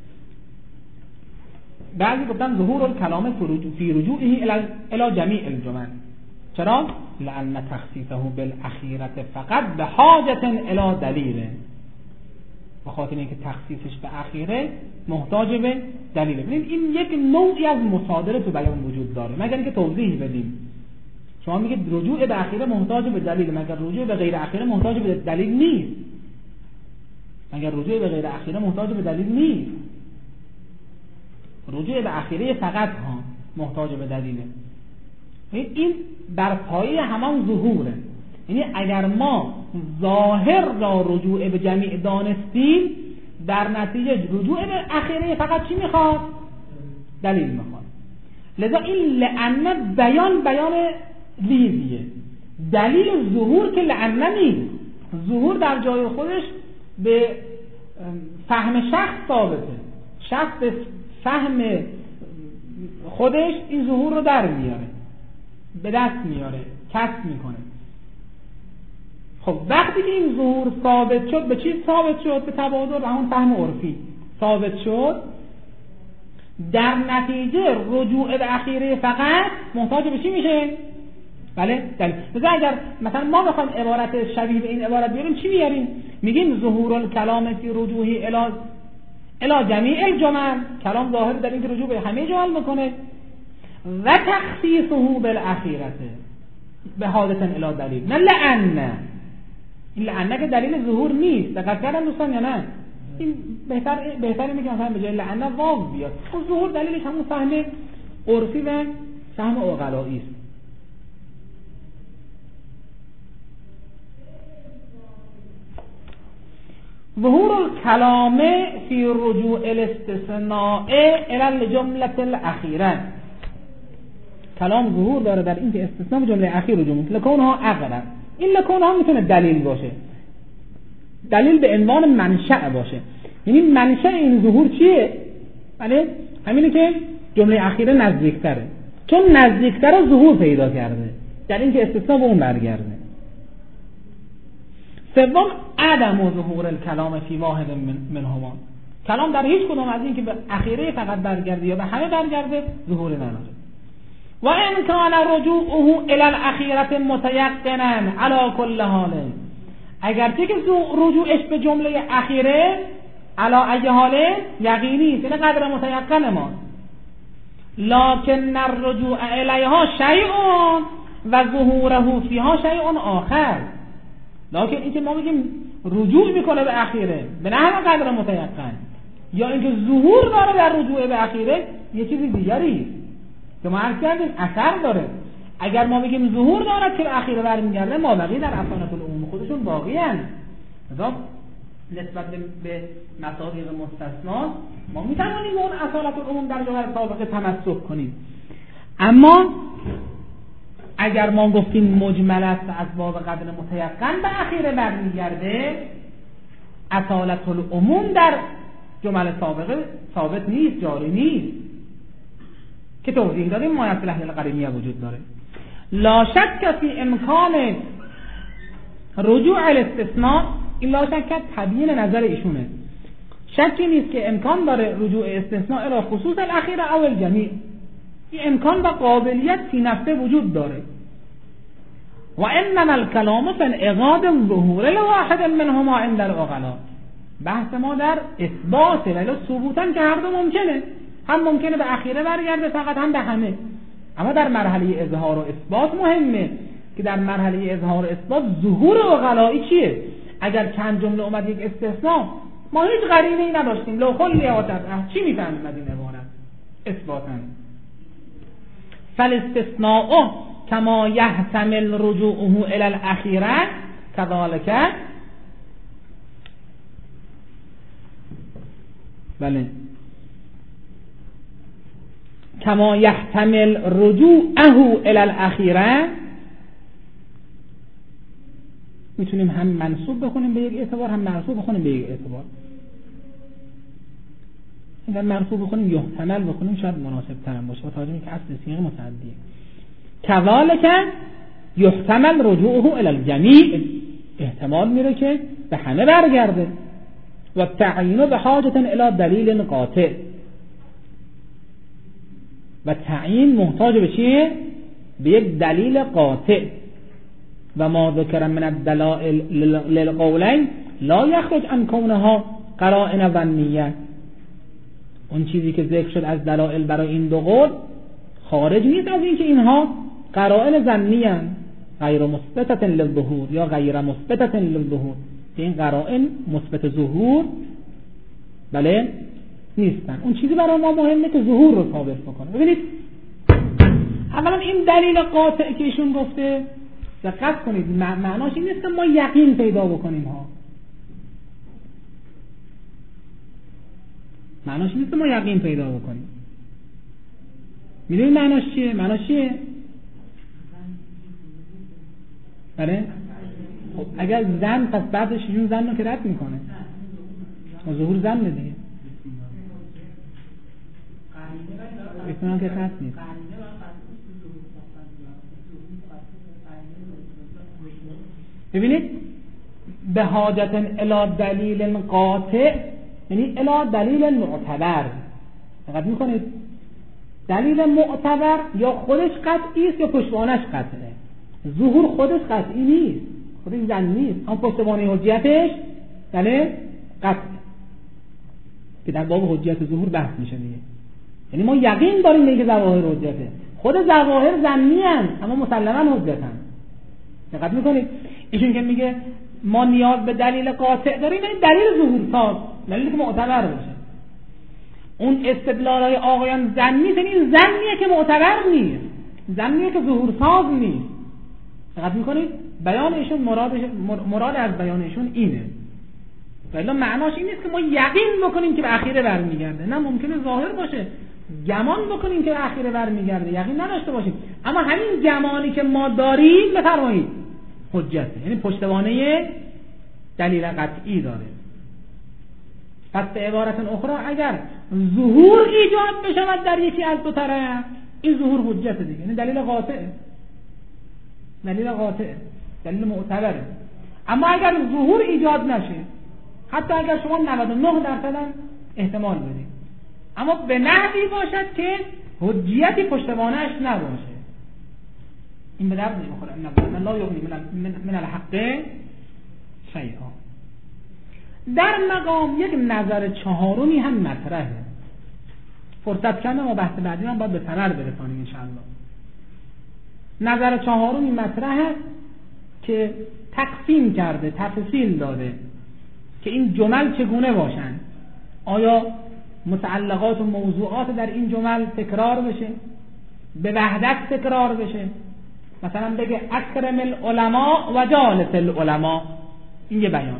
بعضی گفتن ظهور الکلام فی رجوعه الی جمیع الجمل. چرا؟ لأن تخصیصه بالاخیرة فقط به حاجت الی دلیل، بخاطر اینکه تخصیصش به اخیره محتاج به دلیله. ببینید این یک نوعی از مصادره تو بیان وجود داره، مگر اینکه توضیح بدیم. شما میگید رجوع به اخیره محتاج به دلیل، مگر رجوع به غیر اخیره محتاج به دلیل نیست؟ مگر رجوع به غیر اخیره محتاج به دلیل نیست؟ رجوع به اخیره فقط ها محتاج به دلیله. این بر پایه همان ظهوره. یعنی اگر ما ظاهر را رجوع به جمیع دانستیم، در نتیجه رجوع به اخیره فقط چی میخواد؟ دلیل میخواد. لذا این لعنه بیان لیزیه. دلیل ظهور که لعنه نیست. ظهور در جای خودش به فهم شخص ثابته. شخص به فهم خودش این ظهور رو در میاره، به دست میاره، کسب میکنه. خب وقتی که این ظهور ثابت شد، به چی ثابت شد؟ به تبادر، همون فهم عرفی ثابت شد. در نتیجه رجوع به اخیره فقط محتاج به چی میشه؟ بله دلیل. مثلا اگر مثلا ما بخوایم عبارت شبیه به این عبارت بیاریم، چی بیاریم؟ میگیم ظهور الکلام فی رجوعی الی جمیع الجمل، کلام ظاهر در این که رجوع به همه جمل میکنه، و تخصیصه بالاخیره به حادث الی دلیل، نه لعنه. این لعنه که دلیل ظهور نیست. دقت کردن دوستان یا نه؟ این بهتره میگم مثلا به جای لعنه واو بیاد. خب ظهور دلیلش همون فهم عرفی و فهم عقلایی است. ظهور الکلام فی رجوع الاستثناء الی الجمله الاخیره. کلام ظهور داره در این که استثناء به جمله اخیر رجوع میکنه. لکونها اغلب، این لکونها میتونه دلیل باشه، دلیل به عنوان منشأ باشه. یعنی منشأ این ظهور چیه؟ بله همینه که جمله اخیره نزدیکتره، چون نزدیکتر ظهور پیدا کرده در این که استثناء به اون برگرده. سوم عدم ظهور الکلام فی واحد منهما، کلام در هیچ کدوم از این که به اخیره فقط برگرده یا به همه برگرده ظهور نداره. و ان کان رجوعه الی الاخیره متیقنا علی کل حال، اگرچه که رجوعش به جمله اخیره علا ای حاله یقینی است، یعنی قدر متیقن ما، لکن الرجوع الیها شیء و ظهوره فیها شیء آخر. لکن اینکه ما بگیم رجوع میکنه به اخیره به نحو قدر متیقن، یا اینکه ظهور داره در رجوع به اخیره، یه چیز دیگری که ما عرض کردیم اثر داره. اگر ما بگیم ظهور دارد که به اخیره برمیگرده، ما بقیه در افعال العموم خودشون باقی هستند. نسبت به مصادیق مستثنا ما میتوانیم اون اصالت العموم در جوهر سابقه تمسک کنیم. اما اگر ما گفتیم مجمل است از باب قدر متیقن به اخیره برمیگرده، اصالت العموم در جمل سابقه ثابت نیست، جاری نیست، که توضیح دادیم مایه لحظه القرینیه وجود داره. لا شک فی امکان رجوع الاستثناء، این لا شک تبیین نظر ایشونه، شکی نیست که امکان داره رجوع استثناء الی خصوص الاخیره او الجمیع، این امکان و قابلیت فی نفسه وجود داره. و انما الکلام فی انعقاد الظهور لواحد منهما عند العقلاء، بحث ما در اثبات ولی ثبوتن که هر دو ممکنه، هم ممکنه به اخیره برگرده فقط، هم به همه. اما در مرحله اظهار و اثبات مهمه که در مرحله اظهار و اثبات ظهور عقلایی چیه. اگر چند جمله اومد یک استثناء، ما هیچ قرینه‌ای نداشتیم، لو خلی آتت چی میفهمیم از این عبارت؟ اثباتن. فالاستثناء کما یحتمل رجوعه الی الاخیره کذالک، بله، کما یحتمل رجوعه الی الاخیره، میتونیم هم منصوب بخونیم به یک اعتبار، هم مرفوع بخونیم به یک اعتبار. اگر مرفوع بخونیم یحتمل بخونیم شاید مناسب ترم باشه، با توجه به اینکه اصل صیغه متعدیه. کذالک یحتمل رجوعه الی الجمیع، احتمال میره که به همه برگرده. و تعیین به حاجت الی دلیل قاطع، و تعیین محتاج به چیه؟ به یک دلیل قاطع. و ما ذکر من الدلائل للقولین لا یخرج عن کونها قرائن ظنیه، اون چیزی که ذکر شد از دلائل برای این دو قول خارج نیست از این که اینها قرائن ظنیه، غیر مثبتة للظهور یا غیر مثبتة للظهور، این قرائن مثبت ظهور بله نیستن. اون چیزی برای ما مهمه که ظهور رو ثابت بکنه. ببینید اولا این دلیل قاطع که ایشون گفته، دقت کنید، معناش این نیست که ما یقین پیدا بکنیم ها، معناش این نیست که ما یقین پیدا بکنیم. میدونید معناش چیه؟ معناش چیه؟ بله؟ خب اگر زن، پس بعدش ایشون زن رو که رد میکنه، ظهور زن دیگه احتمال که خاص نیست. ببینید به حاجت الی دلیل قاطع یعنی الی دلیل معتبر، دقت میکنید دلیل معتبر یا خودش قطعی است یا پشتوانش قطعه. ظهور خودش قطعی نیست، خودش زن نیست، اما پشتوانه حجیتش بله قطعه، که در باب حجیت ظهور بحث میشه دیگه. یعنی ما یقین داریم به اینکه ظواهر حجته، خود ظواهر ظنی ان اما مسلما حجتن. دقت میکنید ایشون که میگه ما نیاز به دلیل قاطع داریم، یعنی دلیل ظهور ساز، دلیلی که معتبر باشه. اون استدلالای آقایان ظنی، یعنی ظنیه که معتبر نیست، ظنیه که ظهور ساز نیست. دقت میکنید بیان ایشون مراد از بیان ایشون اینه، ولی معناش این نیست که ما یقین بکنیم که به اخیره برمیگرده، نه، ممکنه ظاهر باشه، گمان بکنیم که به اخیره برمیگرده، یقین نداشته باشیم، اما همین گمانی که ما داریم بفرمایید حجته، یعنی پشتوانه دلیل قطعی داره. پس به عبارت اخرى اگر ظهور ایجاد بشود در یکی از دو طرف، این ظهور حجته دیگه، یعنی دلیل قاطعه، دلیل قاطعه، دلیل معتبره. اما اگر ظهور ایجاد نشه، حتی اگر شما 99% احتمال بدید، اما به نحوی باشد که حجیتی پشتوانه‌اش نباشه، این به درد نمیخوره. ان لا یغنی من الحق شیئا. در مقام یک نظر چهارمی هم مطرحه. فرصت کم ما بحث بعدی هم باید به ثمر برسانیم انشاءالله. نظر چهارمی مطرحه که تقسیم کرده، تفصیل داده که این جمل چگونه باشند. آیا متعلقات و موضوعات در این جمل تکرار بشه، به وحدت تکرار بشه، مثلا بگه اکرم العلماء و جالس العلماء، این یه بیان.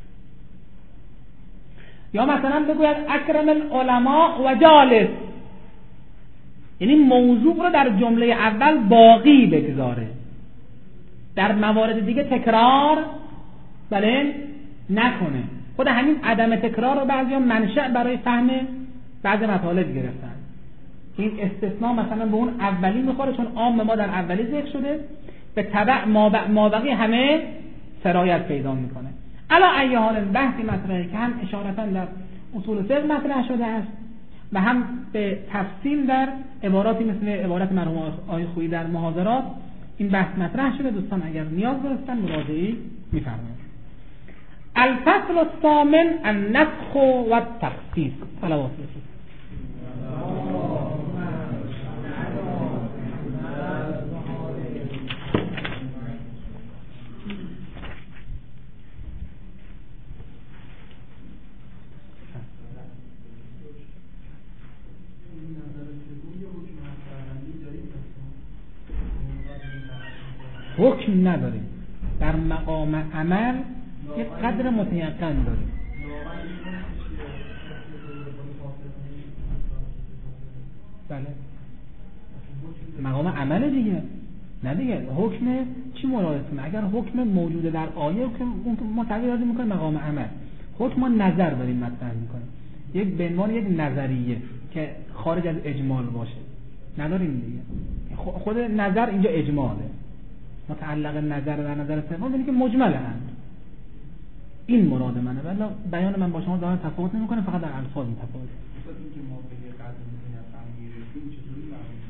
یا مثلا بگوید اکرم العلماء و جالس، یعنی موضوع رو در جمله اول باقی بگذاره، در موارد دیگه تکرار نکنه. خود همین عدم تکرار رو بعضیا منشأ برای فهم بعض مطالب گرفتن. این استثناء مثلا به اون اولی میخوره چون عام ما در اولی ذکر شده، به تبع مابقی همه سرایت پیدا میکنه. علا ای حال بحثی مطرحه که هم اشارتا در اصول فقه مطرح شده است و هم به تفصیل در عباراتی مثل عبارت مرحوم آقای خویی در محاضرات این بحث مطرح شده. دوستان اگر نیاز داشتن مراجعه می‌فرمایید. الفصل الثامن النسخ و التخصیص. صلوات حکم نداریم، در مقام عمل یک قدر متیقن داریم. بله مقام عمل دیگه، نه دیگه حکم چی مرادتونه؟ اگر حکم موجوده در آیه اون متعلق میکنه مقام عمل. حکم ما نظر داریم مطرح میکنیم، یک به عنوان یک نظریه که خارج از اجمال باشه نداریم دیگه. خود نظر اینجا اجماله، متعلق نظر و نظر سوم یعنی که مجمل هم. این مراد منه، ولی بیان من با شما دارن تفاوت نمیکنه، فقط در الفاظ تفاوت. اینکه ما به یه قدر متیقن میرسیم چطوری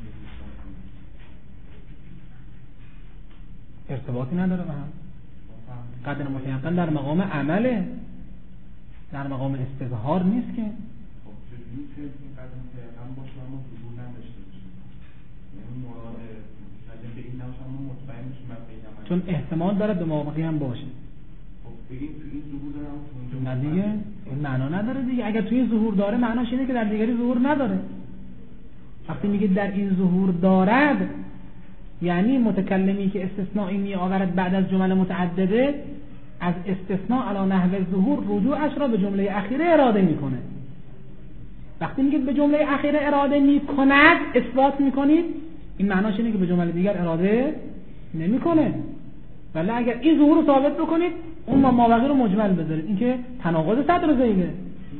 ارتباطی نداره با هم. قدر متیقن در مقام عمله، در مقام استظهار نیست که. خب چجوری که این قدر متیقن باشه اما ظهور نداشته باشه؟ یعنی مراد اگه به این نباشه ما مطمئن میشیم به این عمل، چون احتمال داره به مواقعی هم باشه. خب بگیم تو این ظهور داره تو اونجا نه دیگه این معنا نداره دیگه. اگر توی ظهور داره معناش اینه که در دیگری ظهور نداره. وقتی میگه در این ظهور دارد یعنی متکلمی که استثنائی می آورد بعد از جمله متعدده از استثناء علی نحو ظهور رجوعش را به جمله اخیره اراده میکنه. وقتی میگه به جمله اخیره اراده میکند اثبات میکنید، این معناش اینه که به جمله دیگر اراده نمیکنه. ولی اگر این ظهور رو ثابت بکنید اون مابقی رو مجمل بذارید، این که تناقض صدر زیده.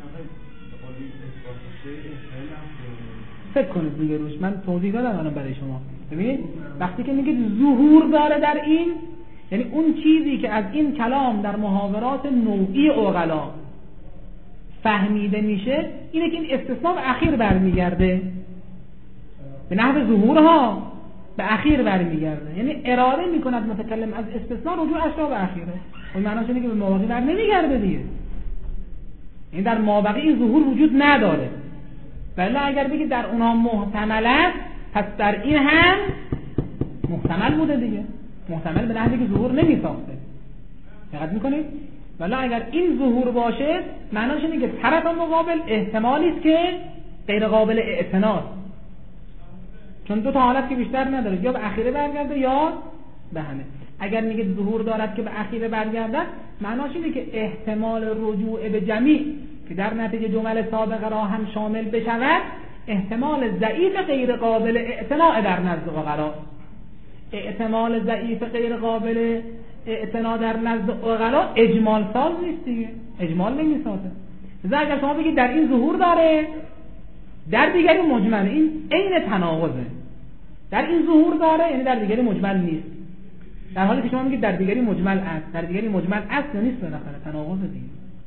فکر کنید دیگه روش، من توضیح دادم الان برای شما. ببینید وقتی که میگه ظهور داره در این، یعنی اون چیزی که از این کلام در محاورات نوعی عقلا فهمیده میشه اینه که این استثناء به اخیر برمیگرده، به نحو ظهورها به اخیر برمیگرده، یعنی اراده میکند متکلم از استثناء رجوعش را به اخیره. اون معناش اینه که به مابقی بر نمیگرده دیگه، این در مابقی این ظهور وجود نداره. ولی اگر بگید در اونها محتمل است، پس در این هم محتمل بوده دیگه، محتمل به نحوی که ظهور نمیساخته. دقت میکنید؟ ولی اگر این ظهور باشه معناش اینه که طرف مقابل احتمالی است که غیر قابل اعتناد، چون دو تا حالت که بیشتر نداره، یا به اخیره برگرده یا به همه. اگر میگه ظهور دارد که به اخیره برگردد معناش اینه که احتمال رجوع به جمیع که در نتیجه جمل سابقه را هم شامل بشود احتمال ضعیف غیر قابل اعتنا در نزد عقلا. احتمال ضعیف غیر قابل اعتنا در نزد عقلا اجمال ساز نیست دیگه، اجمال نمیسازه. مثلا اگر شما بگید در این ظهور داره در دیگری مجمله، این عین تناقضه. در این ظهور داره یعنی در دیگری مجمل نیست، در حالی که شما میگید در دیگری مجمل است. در دیگری مجمل است یا نیست، بالاخره تناقض دیگه.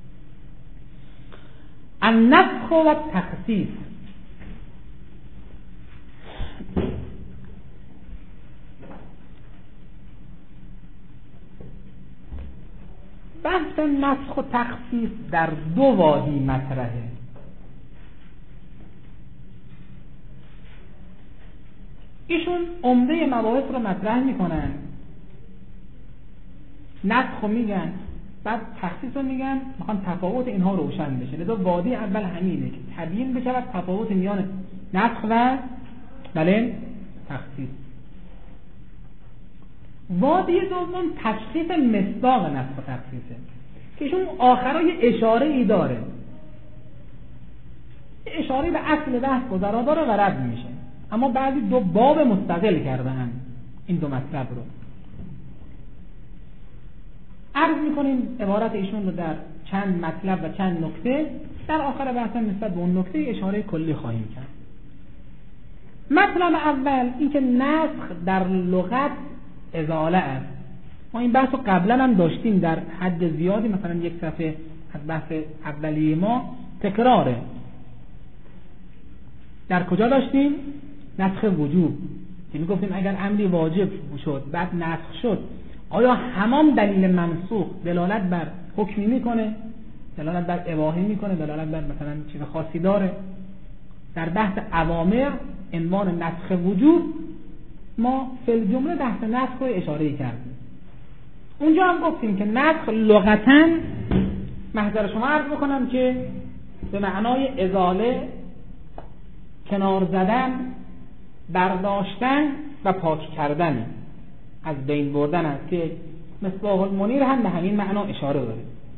النسخ و تخصیص. بحث نسخ و تخصیص در دو وادی مطرحه. ایشون عمده مباحث رو مطرح میکنن، نسخ رو میگن، بعد تخصیص رو میگن، میخوان تفاوت اینها روشن بشه. لذا وادی اول همینه که تبیین بشه تفاوت میان نسخ و تخصیص. وادی دوم تشخیص مصداق نسخ و تخصیصه که ایشون آخرای اشاره ای داره، اشاره به اصل بحث گذرا داره و رد میشه، اما بعضی دو باب مستقل کردن این دو مطلب رو. عرض میکنیم عبارت ایشون رو در چند مطلب و چند نکته، در آخر بحث نسبت به اون نکته اشاره کلی خواهیم کرد. مطلب اول این که نسخ در لغت ازاله است. ما این بحث رو قبلا هم داشتیم در حد زیادی، مثلا یک صفحه از بحث اولیه ما تکراره. در کجا داشتیم؟ نسخ وجوب، که میگفتیم اگر امری واجب شد بعد نسخ شد، آیا همان دلیل منسوخ دلالت بر حکمی میکنه، دلالت بر اباحه میکنه، دلالت بر مثلا چیز خاصی داره؟ در بحث اوامر عنوان نسخ وجوب ما فی الجمله بحث نسخ رو اشاره کردیم. اونجا هم گفتیم که نسخ لغتاً، محضر شما عرض بکنم که به معنای ازاله، کنار زدن، برداشتن و پاک کردن، از بین بردن است که مصباح المنیر هم به همین معنا اشاره داره.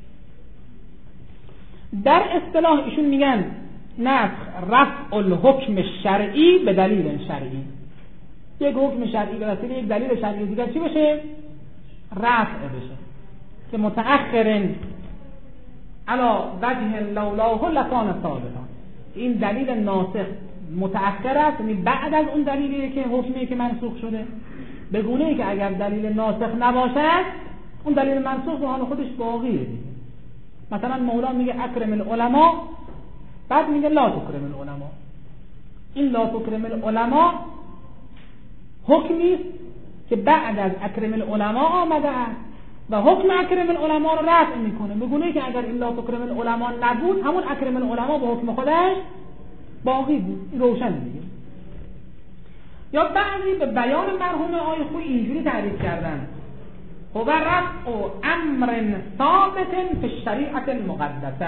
در اصطلاح ایشون میگن نسخ رفع الحکم شرعی به دلیل شرعی. یک حکم شرعی به وسیله یک دلیل شرعی دیگر چی بشه؟ رفع بشه، که متأخرن علی وجه لولاه لکان ثابتا. این دلیل ناسخ متأخر است، یعنی بعد از اون دلیلی که حکمی که منسوخ شده، به گونه‌ای که اگر دلیل ناسخ نباشد اون دلیل منسوخ به حال خودش باقیه دیگه. مثلا مولا میگه اکرم العلماء، بعد میگه لا تکرم العلماء. این لا تکرم العلماء حکمی است که بعد از اکرم العلماء آمده است و حکم اکرم العلماء رو رفع میکنه، به گونه‌ای که اگر این لا تکرم العلماء نبود همون اکرم العلماء به حکم خودش باقی بود. روشن دیگه. یا بعضی به بیان مرحوم آقای خویی اینجوری تعریف کردن: هو رفع امر ثابت فی الشریعه المقدسه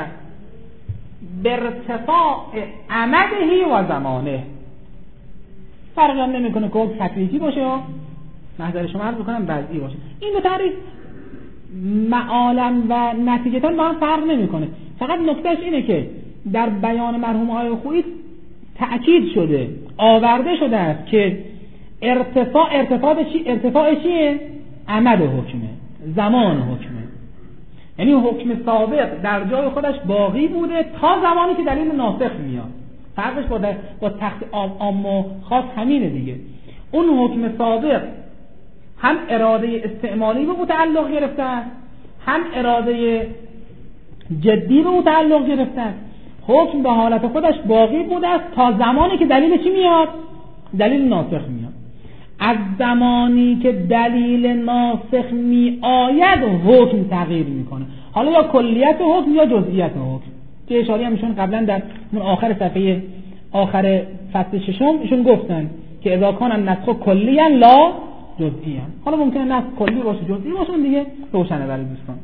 بارتفاع عمده و زمانه. فرق هم نمیکنه که تکلیفی باشه یا محضر شما عرض بکنم وضعی باشه. این دو تعریف معالم و نتیجتاً با هم فرق نمیکنه. فقط نکتهش اینه که در بیان مرحوم آقای خویی تأکید شده، آورده شده است که ارتفاع چیه؟ عمد حکمه، زمان حکمه. یعنی حکم سابق در جای خودش باقی بوده تا زمانی که دلیل ناسخ میاد. فرقش با تخت عام و خاص همینه دیگه. اون حکم سابق هم اراده استعمالی به متعلق گرفته است، هم اراده جدی به متعلق گرفته است. حکم به حالت خودش باقی بوده است تا زمانی که دلیل چی میاد؟ دلیل ناسخ میاد. از زمانی که دلیل ناسخ می آید حکم تغییر میکنه، حالا یا کلیت حکم یا جزئیات حکم، که اشاره هم ایشون قبلا در اون آخر صفحه آخر فصل ششم ایشون گفتن که اذا کان النسخ کلیا لا جزئیا. حالا ممکنه نسخ کلی باشه جزئی باشه، دیگه روشنه برای دوستان.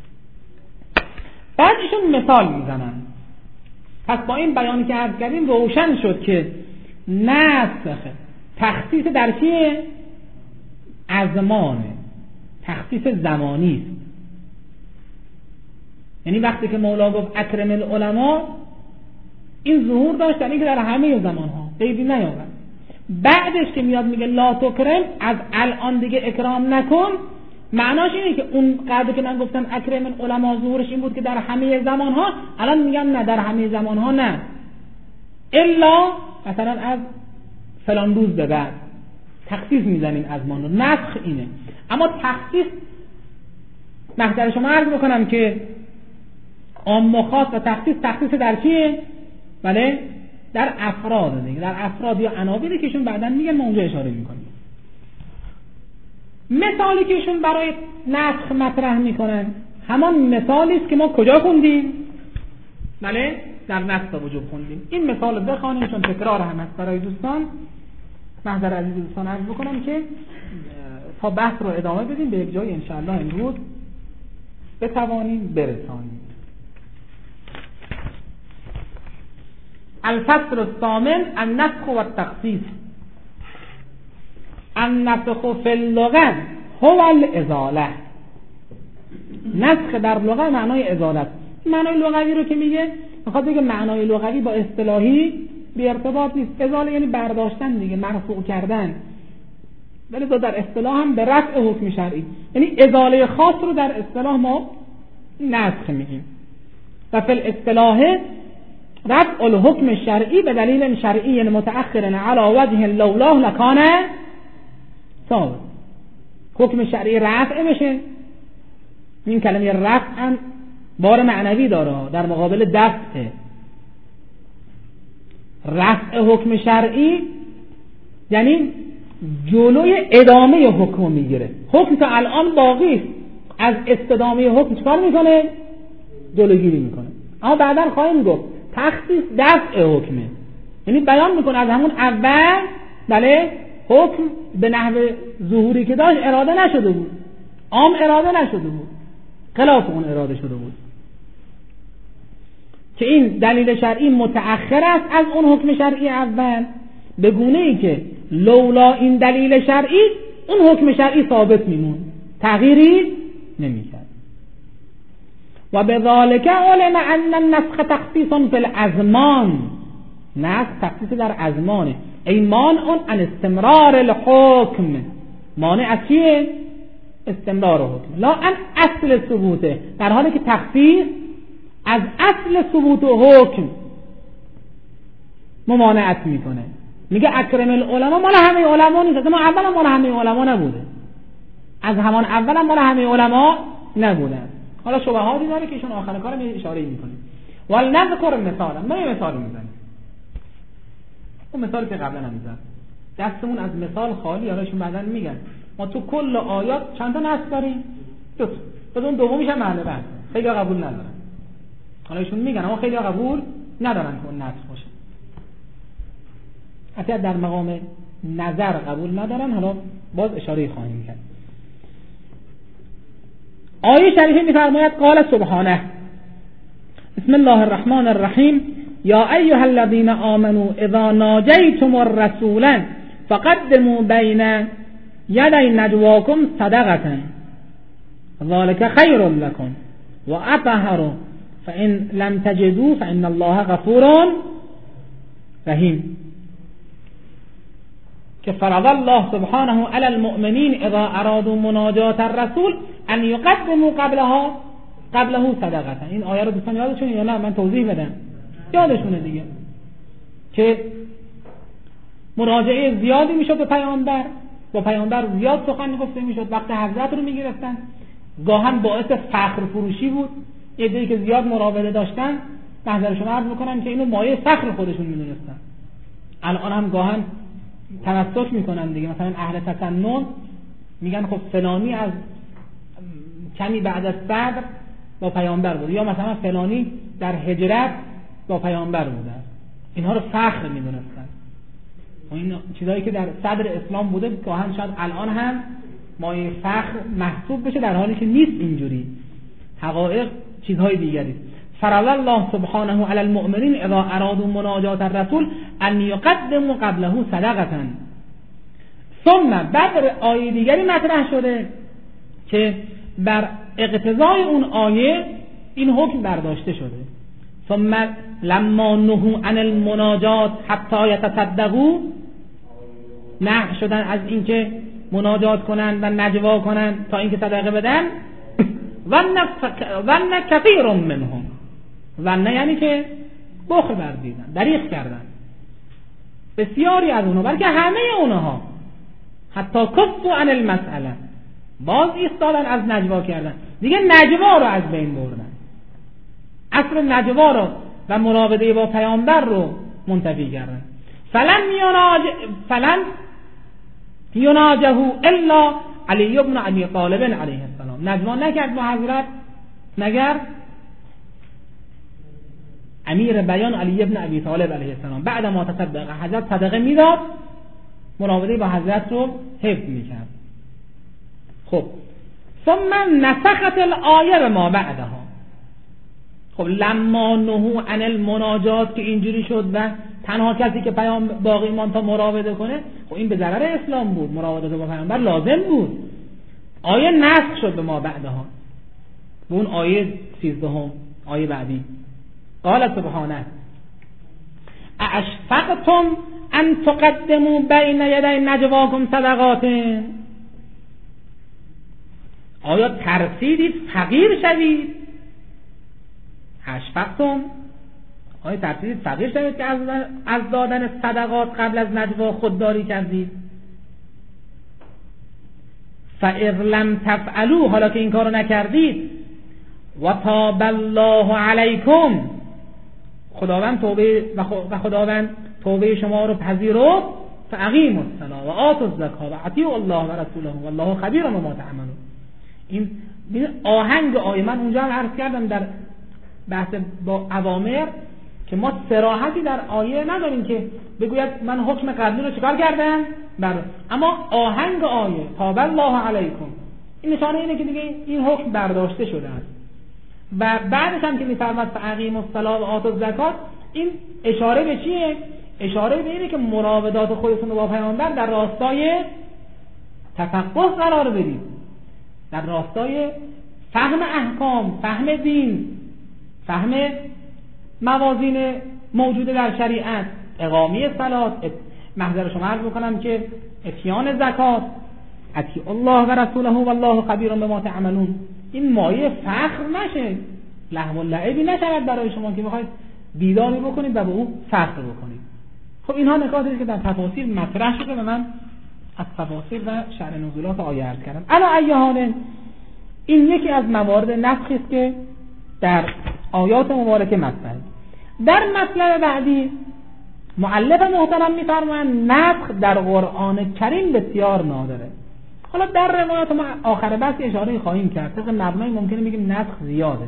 بعد ایشون مثال میزنن. پس با این بیانی که عرض کردیم روشن شد که نسخ تخصیص در چیه؟ ازمانه، تخصیص زمانی است. یعنی وقتی که مولا گفت اکرم العلماء، این ظهور داشت یعنی که در همه زمان ها قیدی نیاورد. بعدش که میاد میگه لا تکرم، از الان دیگه اکرام نکن، معناش اینه که اون قدر که من گفتم اکرم العلماء ظهورش این بود که در همه زمان ها، الان میگم نه، در همه زمان ها نه، الا مثلا از فلان روز به بعد تخصیص میزنیم ازمان رو. نسخ اینه. اما تخصیص محضر شما عرض بکنم که عام و خاص و تخصیص در چیه؟ بله در افراد دیگه، در افراد یا عناوینی که ایشون بعداً میگن، ما اونجا اشاره میکنیم. مثالی که ایشون برای نسخ مطرح میکنن همان مثالی است که ما کجا خوندیم؟ بله، در نص وجوب خوندیم. این مثال بخوانیم چون تکرار هم هست برای دوستان. محضر عزیز دوستان عرض بکنم که تا بحث رو ادامه بدیم به یک جای انشاءالله امروز بتوانیم برسانیم. الفصل الثامن النسخ والتخصیص. النسخ فی اللغة هو الازاله. نسخ در لغت معنای ازاله. معنای لغوی رو که میگه میخواد بگه معنای لغوی با اصطلاحی بی ارتباط نیست. ازاله یعنی برداشتن دیگه، مرفوع کردن. ولی در اصطلاح هم به رفع حکم شرعی، یعنی ازاله خاص رو در اصطلاح ما نسخ میگیم. و فی الاصطلاح رفع الحکم شرعی به دلیل شرعی متأخر علی وجه لولاه لکان ثابت. حکم شرعی رفع بشه. این کلمه رفع هم بار معنوی داره در مقابل دفع. رفع حکم شرعی یعنی جلوی ادامه حکم میگیره. حکم تا الان باقی است، از استدامه حکم چکار میکنه؟ جلوگیری میکنه. اما بعدا خواهیم گفت تخصیص دفع حکمه، یعنی بیان میکنه از همون اول بله حکم به نحو ظهوری که داشت اراده نشده بود، عام اراده نشده بود، خلاف اون اراده شده بود، که این دلیل شرعی متأخر است از اون حکم شرعی اول، به گونه ای که لولا این دلیل شرعی اون حکم شرعی ثابت میمون، تغییری نمیکرد. و بذالک علم ان النسخ تخصیص فی الازمان. نسخ تخصیص در ازمانه. ای مانع عن استمرار الحکم. مانع از چیه؟ استمرار حکم. لا ان اصل ثبوته. در حالی که تخصیص از اصل ثبوت و حکم ممانعت میکنه. میگه اکرم العلماء مال همه علما نیست. ما اولا مال همه علما نبوده، از همان اولا مال همه علما نبوده. حالا شبهاتی داره که ایشون آخر کار اشاره میکنه. ولنذکر مثالا. ما یه مثال میزنیم. اون مثالی که قبلا هم میزنم دستمون از مثال خالی. حالا ایشون بعدن میگن ما تو کل آیات چند تا نص داریم؟ دو تا. اون دومیش هم محل بحث. خیلی قبول ندارن. حالا ایشون میگن اما خیلی قبول ندارن که اون نص باشه. حتی در مقام نظر قبول ندارن. حالا باز اشاره خواهیم کرد. آیه شریفه میفرماید قال سبحانه بسم الله الرحمن الرحیم یا ایها الذین آمنوا اذا ناجیتم الرسول فقدموا بین یدی نجواکم صدقة ذلك خیر لكم و اطهر فان لم تجدوا فان الله غفور رحیم. که فرض الله سبحانه علی المؤمنین اذا ارادوا مناجات الرسول ان یقدموا قبله صدقه. این آیه رو دوستان یادشونه یا نه؟ من توضیح بدم. یادشونه دیگه که مراجعه زیادی میشد به پیامبر، با پیامبر زیاد سخن گفته میشد، وقت حضرت رو میگرفتن، گاهن باعث فخر فروشی بود. یه دیگه که زیاد مراوده داشتن محضر شما عرض میکنم که اینو مایه فخر خودشون میدونستن. الان هم گاهن تمسک میکنن دیگه. مثلا اهل تسنن میگن خب فلانی از کمی بعد از صدر با پیامبر بود، یا مثلا فلانی در هجرت با پیامبر بوده. اینها رو فخر میدونستن. این چیزایی که در صدر اسلام بوده گاهن شاید الان هم مایه فخر محسوب بشه، در حالی که نیست اینجوری. حقایق چیزهای دیگری. فرض الله سبحانه علی المؤمنین اذا ارادوا مناجات الرسول ان یقدموا قبله صدقة. ثم بعد آیه دیگری مطرح شده که بر اقتضای اون آیه این حکم برداشته شده. ثم لما نهوا عن المناجات حتی یتصدقوا، نهی شدن از اینکه مناجات کنن و نجوا کنن تا اینکه صدقه بدن. ظن کثیر منهم. ظن یعنی که بخل بردیدن، دریغ کردن. بسیاری از اونها، بلکه همه اونها، حتی کفوا عن المسئله، باز ایستادن از نجوا کردن. دیگه نجوا رو از بین بردن. اصل نجوا رو و مراوده با پیامبر رو منتفی کردن. فلن یناجه الا علی ابن ابی طالب علیه السلام. نجوا نکرد با حضرت مگر امیر بیان علی ابن ابی طالب علیه السلام بعد ما تصدق حضرت صدقه میداد، مراوده با حضرت رو حفظ میکرد. خب ثم نسخت الآیه به ما بعدها. خب لما نهو عن المناجات که اینجوری شد و تنها کسی که پیام باقی ماند تا مراوده کنه، خب این به ضرر اسلام بود، مراوده با پیامبر لازم بود. آیه نسخ شد به ما بعدها، به اون آیه 13 آیه بعدی. قال سبحانه اشفقتم ان تقدموا بین یدی نجواکم صدقات. آیا ترسیدید فقیر شوید؟ اشفقتم، آیا ترسیدید فقیر شوید که از دادن صدقات قبل از نجوا خودداری کردید؟ فاذ لم تفعلوا، حالا که این کارو نکردید، و تاب الله علیکم، خداوند توبه شما رو پذیرفت، فاقیموا الصلاة و آتوا الزکاة و اطیعوا الله و رسوله والله خبیر بما تعملون. این آهنگ آیه، من اونجا هم عرض کردم در بحث با اوامر که ما صراحتی در آیه نداریم که بگوید من حکم قبلی رو چیکار کردم، اما آهنگ آیه تاب الله علیکم این نشانه اینه که دیگه این حکم برداشته شده است. و بعدش هم که می‌فرماد فاقیموا الصلاة و آتوا الزکاة، این اشاره به چیه؟ اشاره به اینه که مراودات خودتون با پیامبر در راستای تفقه قرار بدید، در راستای فهم احکام، فهم دین، فهم موازین موجوده در شریعت، اقامه صلات، محضر شما عرض میکنم که اتیان زکات، اطیعوا الله و رسوله والله خبیر بما تعملون. این مایه فخر نشه، لهو و لعبی نشود برای شما که بخواید دیداری بکنید و به اون فخر بکنید. خب اینها نکاتی که در تفاسیر مطرح شده و من از تفاسیر و شرح نزولات آیه عرض کردم. الا ای حال، این یکی از موارد نسخی است که در آیات مبارکه مطرحه. در مطلب بعدی مؤلف محترم می‌فرمایند نسخ در قرآن کریم بسیار نادره. حالا در روایات ما آخر بحث اشاره خواهیم کرد، طبق مبنای ممکنه بگیم نسخ زیاده،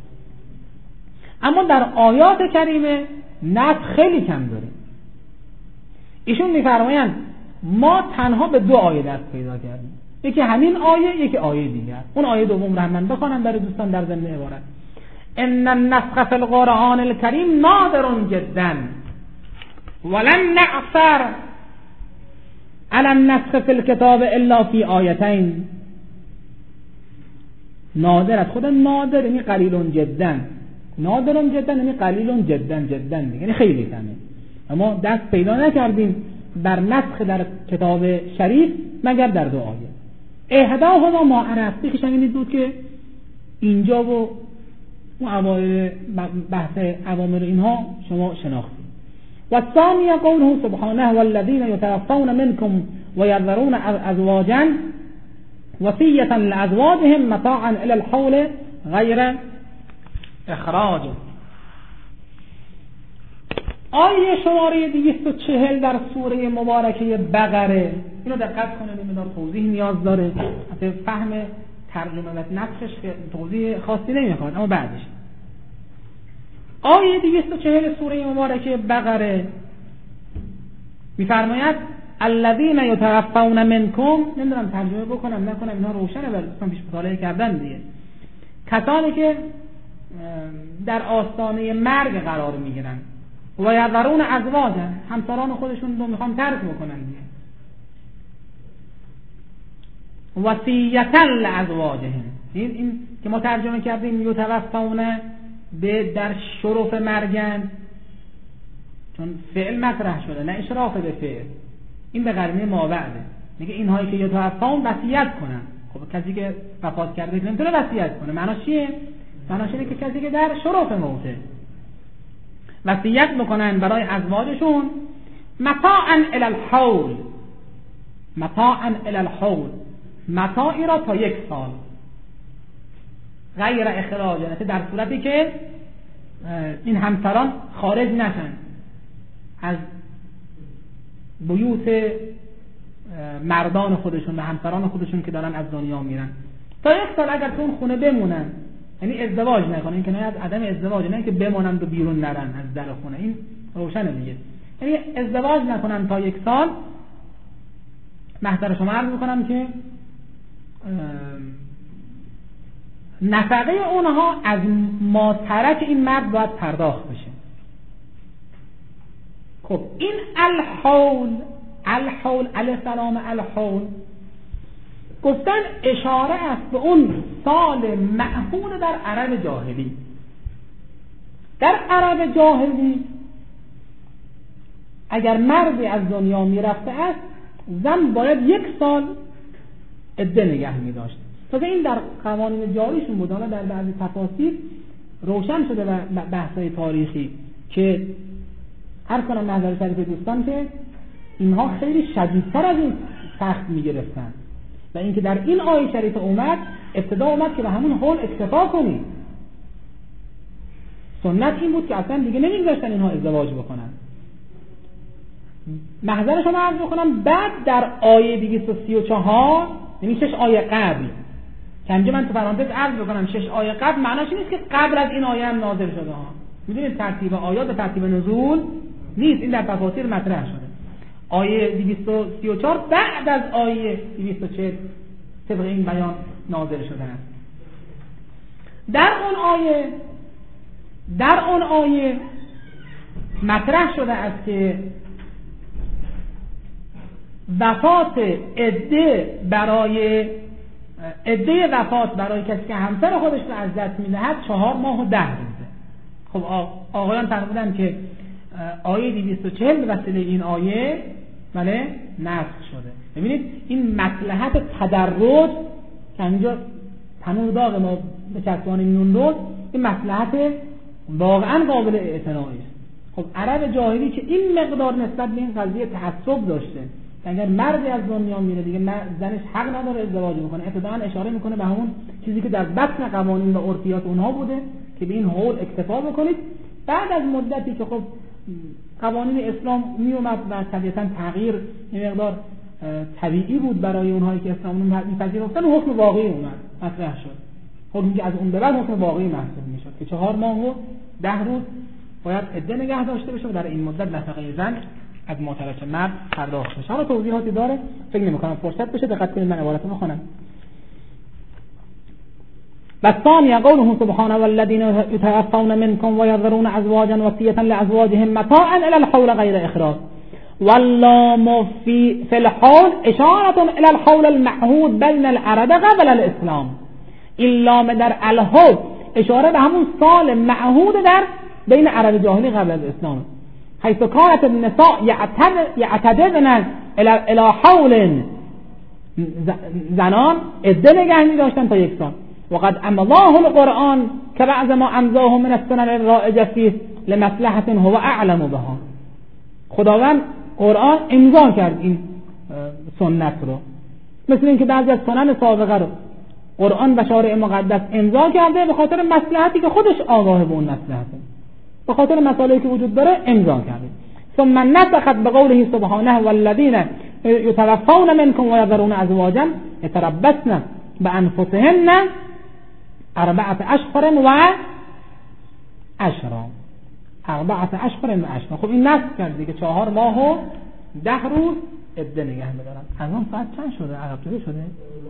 اما در آیات کریمه نسخ خیلی کم داره. ایشون می‌فرمایند ما تنها به 2 آیه دست پیدا کردیم، یکی همین آیه، یکی آیه دیگر. اون آیه دوم رو من بخونم برای دوستان در ضمن عبارت. ان النسخ فی القرآن الکریم نادر جدا ولن نعثر علی النسخ فی الکتاب الا فی آیتین. نادر از خود نادر یعنی قلیل جدا، نادر جدا یعنی قلیل جدا جدا، یعنی خیلی کمه. اما دست پیدا نکردیم بر نسخ در کتاب شریف مگر در 2 آیه. احداهما ما عرفتی که شنیدید بود که اینجا و اون اوایل بحث اوامر اینها شما شناختید. و ثانیه قوله سبحانه والذین یتوفون منکم و یذرون ازواجا وصیة لازواجهم متاعا الی الحول غیر اخراج. آیه شماره 240 در سوره مبارکه بقره، اینو دقت کنید، این مقدار توضیح نیاز داره، حتی فهم ترجمه و نسخش که توضیح خاصی نمیخواد، اما بعدش آیه 240 سوره مبارکه بقره میفرماید الذین یتوفون منکم، نمیدونم ترجمه بکنم نکنم اینها روشنه ولی دوستان پیش مطالعه کردن دیگه، کسانی که در آستانه مرگ قرار میگیرن و یذرون ازواجا، همسران خودشون رو میخوان ترک بکنن دیگه، وصیة لازواجهم، این که ما ترجمه کردیم یتوفون به در شرف مرگن، چون فعل مطرح شده نه اشراف به فعل، این به قرینه مابعده، میگه اینهایی که یتوفون وصیت کنن. خب کسی که وفات کرده نمیتونه وصیت کنه، معناش چیه؟ معناش اینه که کسی که در شرف موته وصیت میکنن برای ازواجشون متاعا الی الحول، متاعا الی الحول، متاعی را تا 1 سال، غیر اخراج، یعنی در صورتی که این همسران خارج نشن از بیوت مردان خودشون و همسران خودشون که دارن از دنیا میرن، تا 1 سال اگر تو اون خونه بمونن یعنی ازدواج نکنن. این کنایه از عدم ازدواج، نه که بمانند و بیرون نرن از در خونه. این روشنه دیگه. یعنی ازدواج نکنن تا 1 سال. محضر شما عرض میکنم که نفقه اونها از ماترک این مرد باید پرداخت بشه. خب این الحول علیه السلام، الحول گفتن اشاره است به اون سال معهود در عرب جاهلی. در عرب جاهلی اگر مردی از دنیا میرفته است، زن باید 1 سال عده نگه می‌داشت. تازه این در قوانین جاریشون بود. حالا در بعضی تفاسیر روشن شده و بحث‌های تاریخی که هر کنم نظر شریف دوستان که اینها خیلی شدیدتر از این سخت می‌گرفتن و اینکه در این آیه شریف ابتدا اومد که به همون حول اکتفا کنید. سنت این بود که اصلا دیگه نمی‌گذاشتن اینها ازدواج بکنن. محضر شما عرض بکنم بعد در آیه 234 یعنی 6 آیه قبل که همینجا من تو پرانتز عرض بکنم 6 آیه قبل معناش نیست که قبل از این آیه هم نازل شده ها. میدونید ترتیب آیات به ترتیب نزول نیست. این در تفاسیر مطرح شده. آیه 234 بعد از آیه 240 طبق این بیان نازل شده است. در اون آیه مطرح شده است که وفات عده وفات برای کسی که همسر خودش رو از دست می‌دهد 4 ماه و 10 روزه. خب آقایان فرمودن که آیه 240 به وسیله این آیه بله نسخ شده. ببینید این مصلحت تدرج که اینجا تنور داغ ما به چسبان نون رو، این مصلحت واقعا قابل اعتنایی است. خب عرب جاهلی که این مقدار نسبت به این قضیه تعصب داشته، اگر مردی از دنیا میره دیگه زنش حق نداره ازدواج بکنه، ابتداً اشاره میکنه به همون چیزی که در بطن قوانین و عرفیات اونها بوده که به این حول اکتفا بکنید. بعد از مدتی که خب قوانین اسلام میومد و طبیعتاً تغییر یه مقدار طبیعی بود برای اونهایی که اسلام رو میپذیرفتن، حکم واقعی اومد مطرح شد. حکمی که از اون به بعد حکم واقعی محسوب میشد که 4 ماه و 10 روز باید عده نگه داشته بشه و در این مدت نفقه زن از ماترک مرد پرداخت بشه. حالا توضیحاتی داره، فکر نمی‌کنم فرصت بشه. دقت کنید من عبارت رو بخونم. والثانية قوله سبحانه والذين يتوفون منكم ويذرون أزواجا وصية لأزواجهم متاعا إلى الحول غير إخراج. واللام في الحول إشارة إلى الحول المعهود بين العرب قبل الإسلام. اللام در الحول اشاره به همون سال معهود در بین عرب جاهلی قبل از اسلام، حيث كانت النساء يعتددن الى حول، زنان عده نگه می‌داشتن تا 1 سال. وقد امضاه القرآن كبعض ما امضاه من السنن الرائجة فيه لمصلحة هو اعلم بها. خداوند قرآن امضا کرد این سنت رو، مثل اینکه بعضی از سنن سابقه رو قرآن و شارع مقدس امضا کرده به خاطر مصلحتی که خودش آگاه به اون مصلحته، به خاطر مسائلی که وجود داره امضا کرده. ثم نسخت بقوله سبحانه والذین یتوفون منکم ویذرون ازواجا یتربصن بانفسهن 4 اشهر و 10. 4 اشهر و 10. خب این نسخ کرد دیگه 4 ماه و 10 روز عده نگه می‌دارن. از اون ساعت چند شده؟ عقب جلو شده؟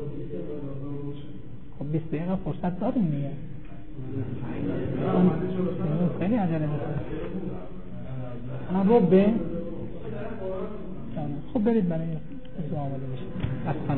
خب 20 دقیقه فرصت داریم دیگه. خیلی عجله می‌کنه. رو به خب برید برای آماده بشید.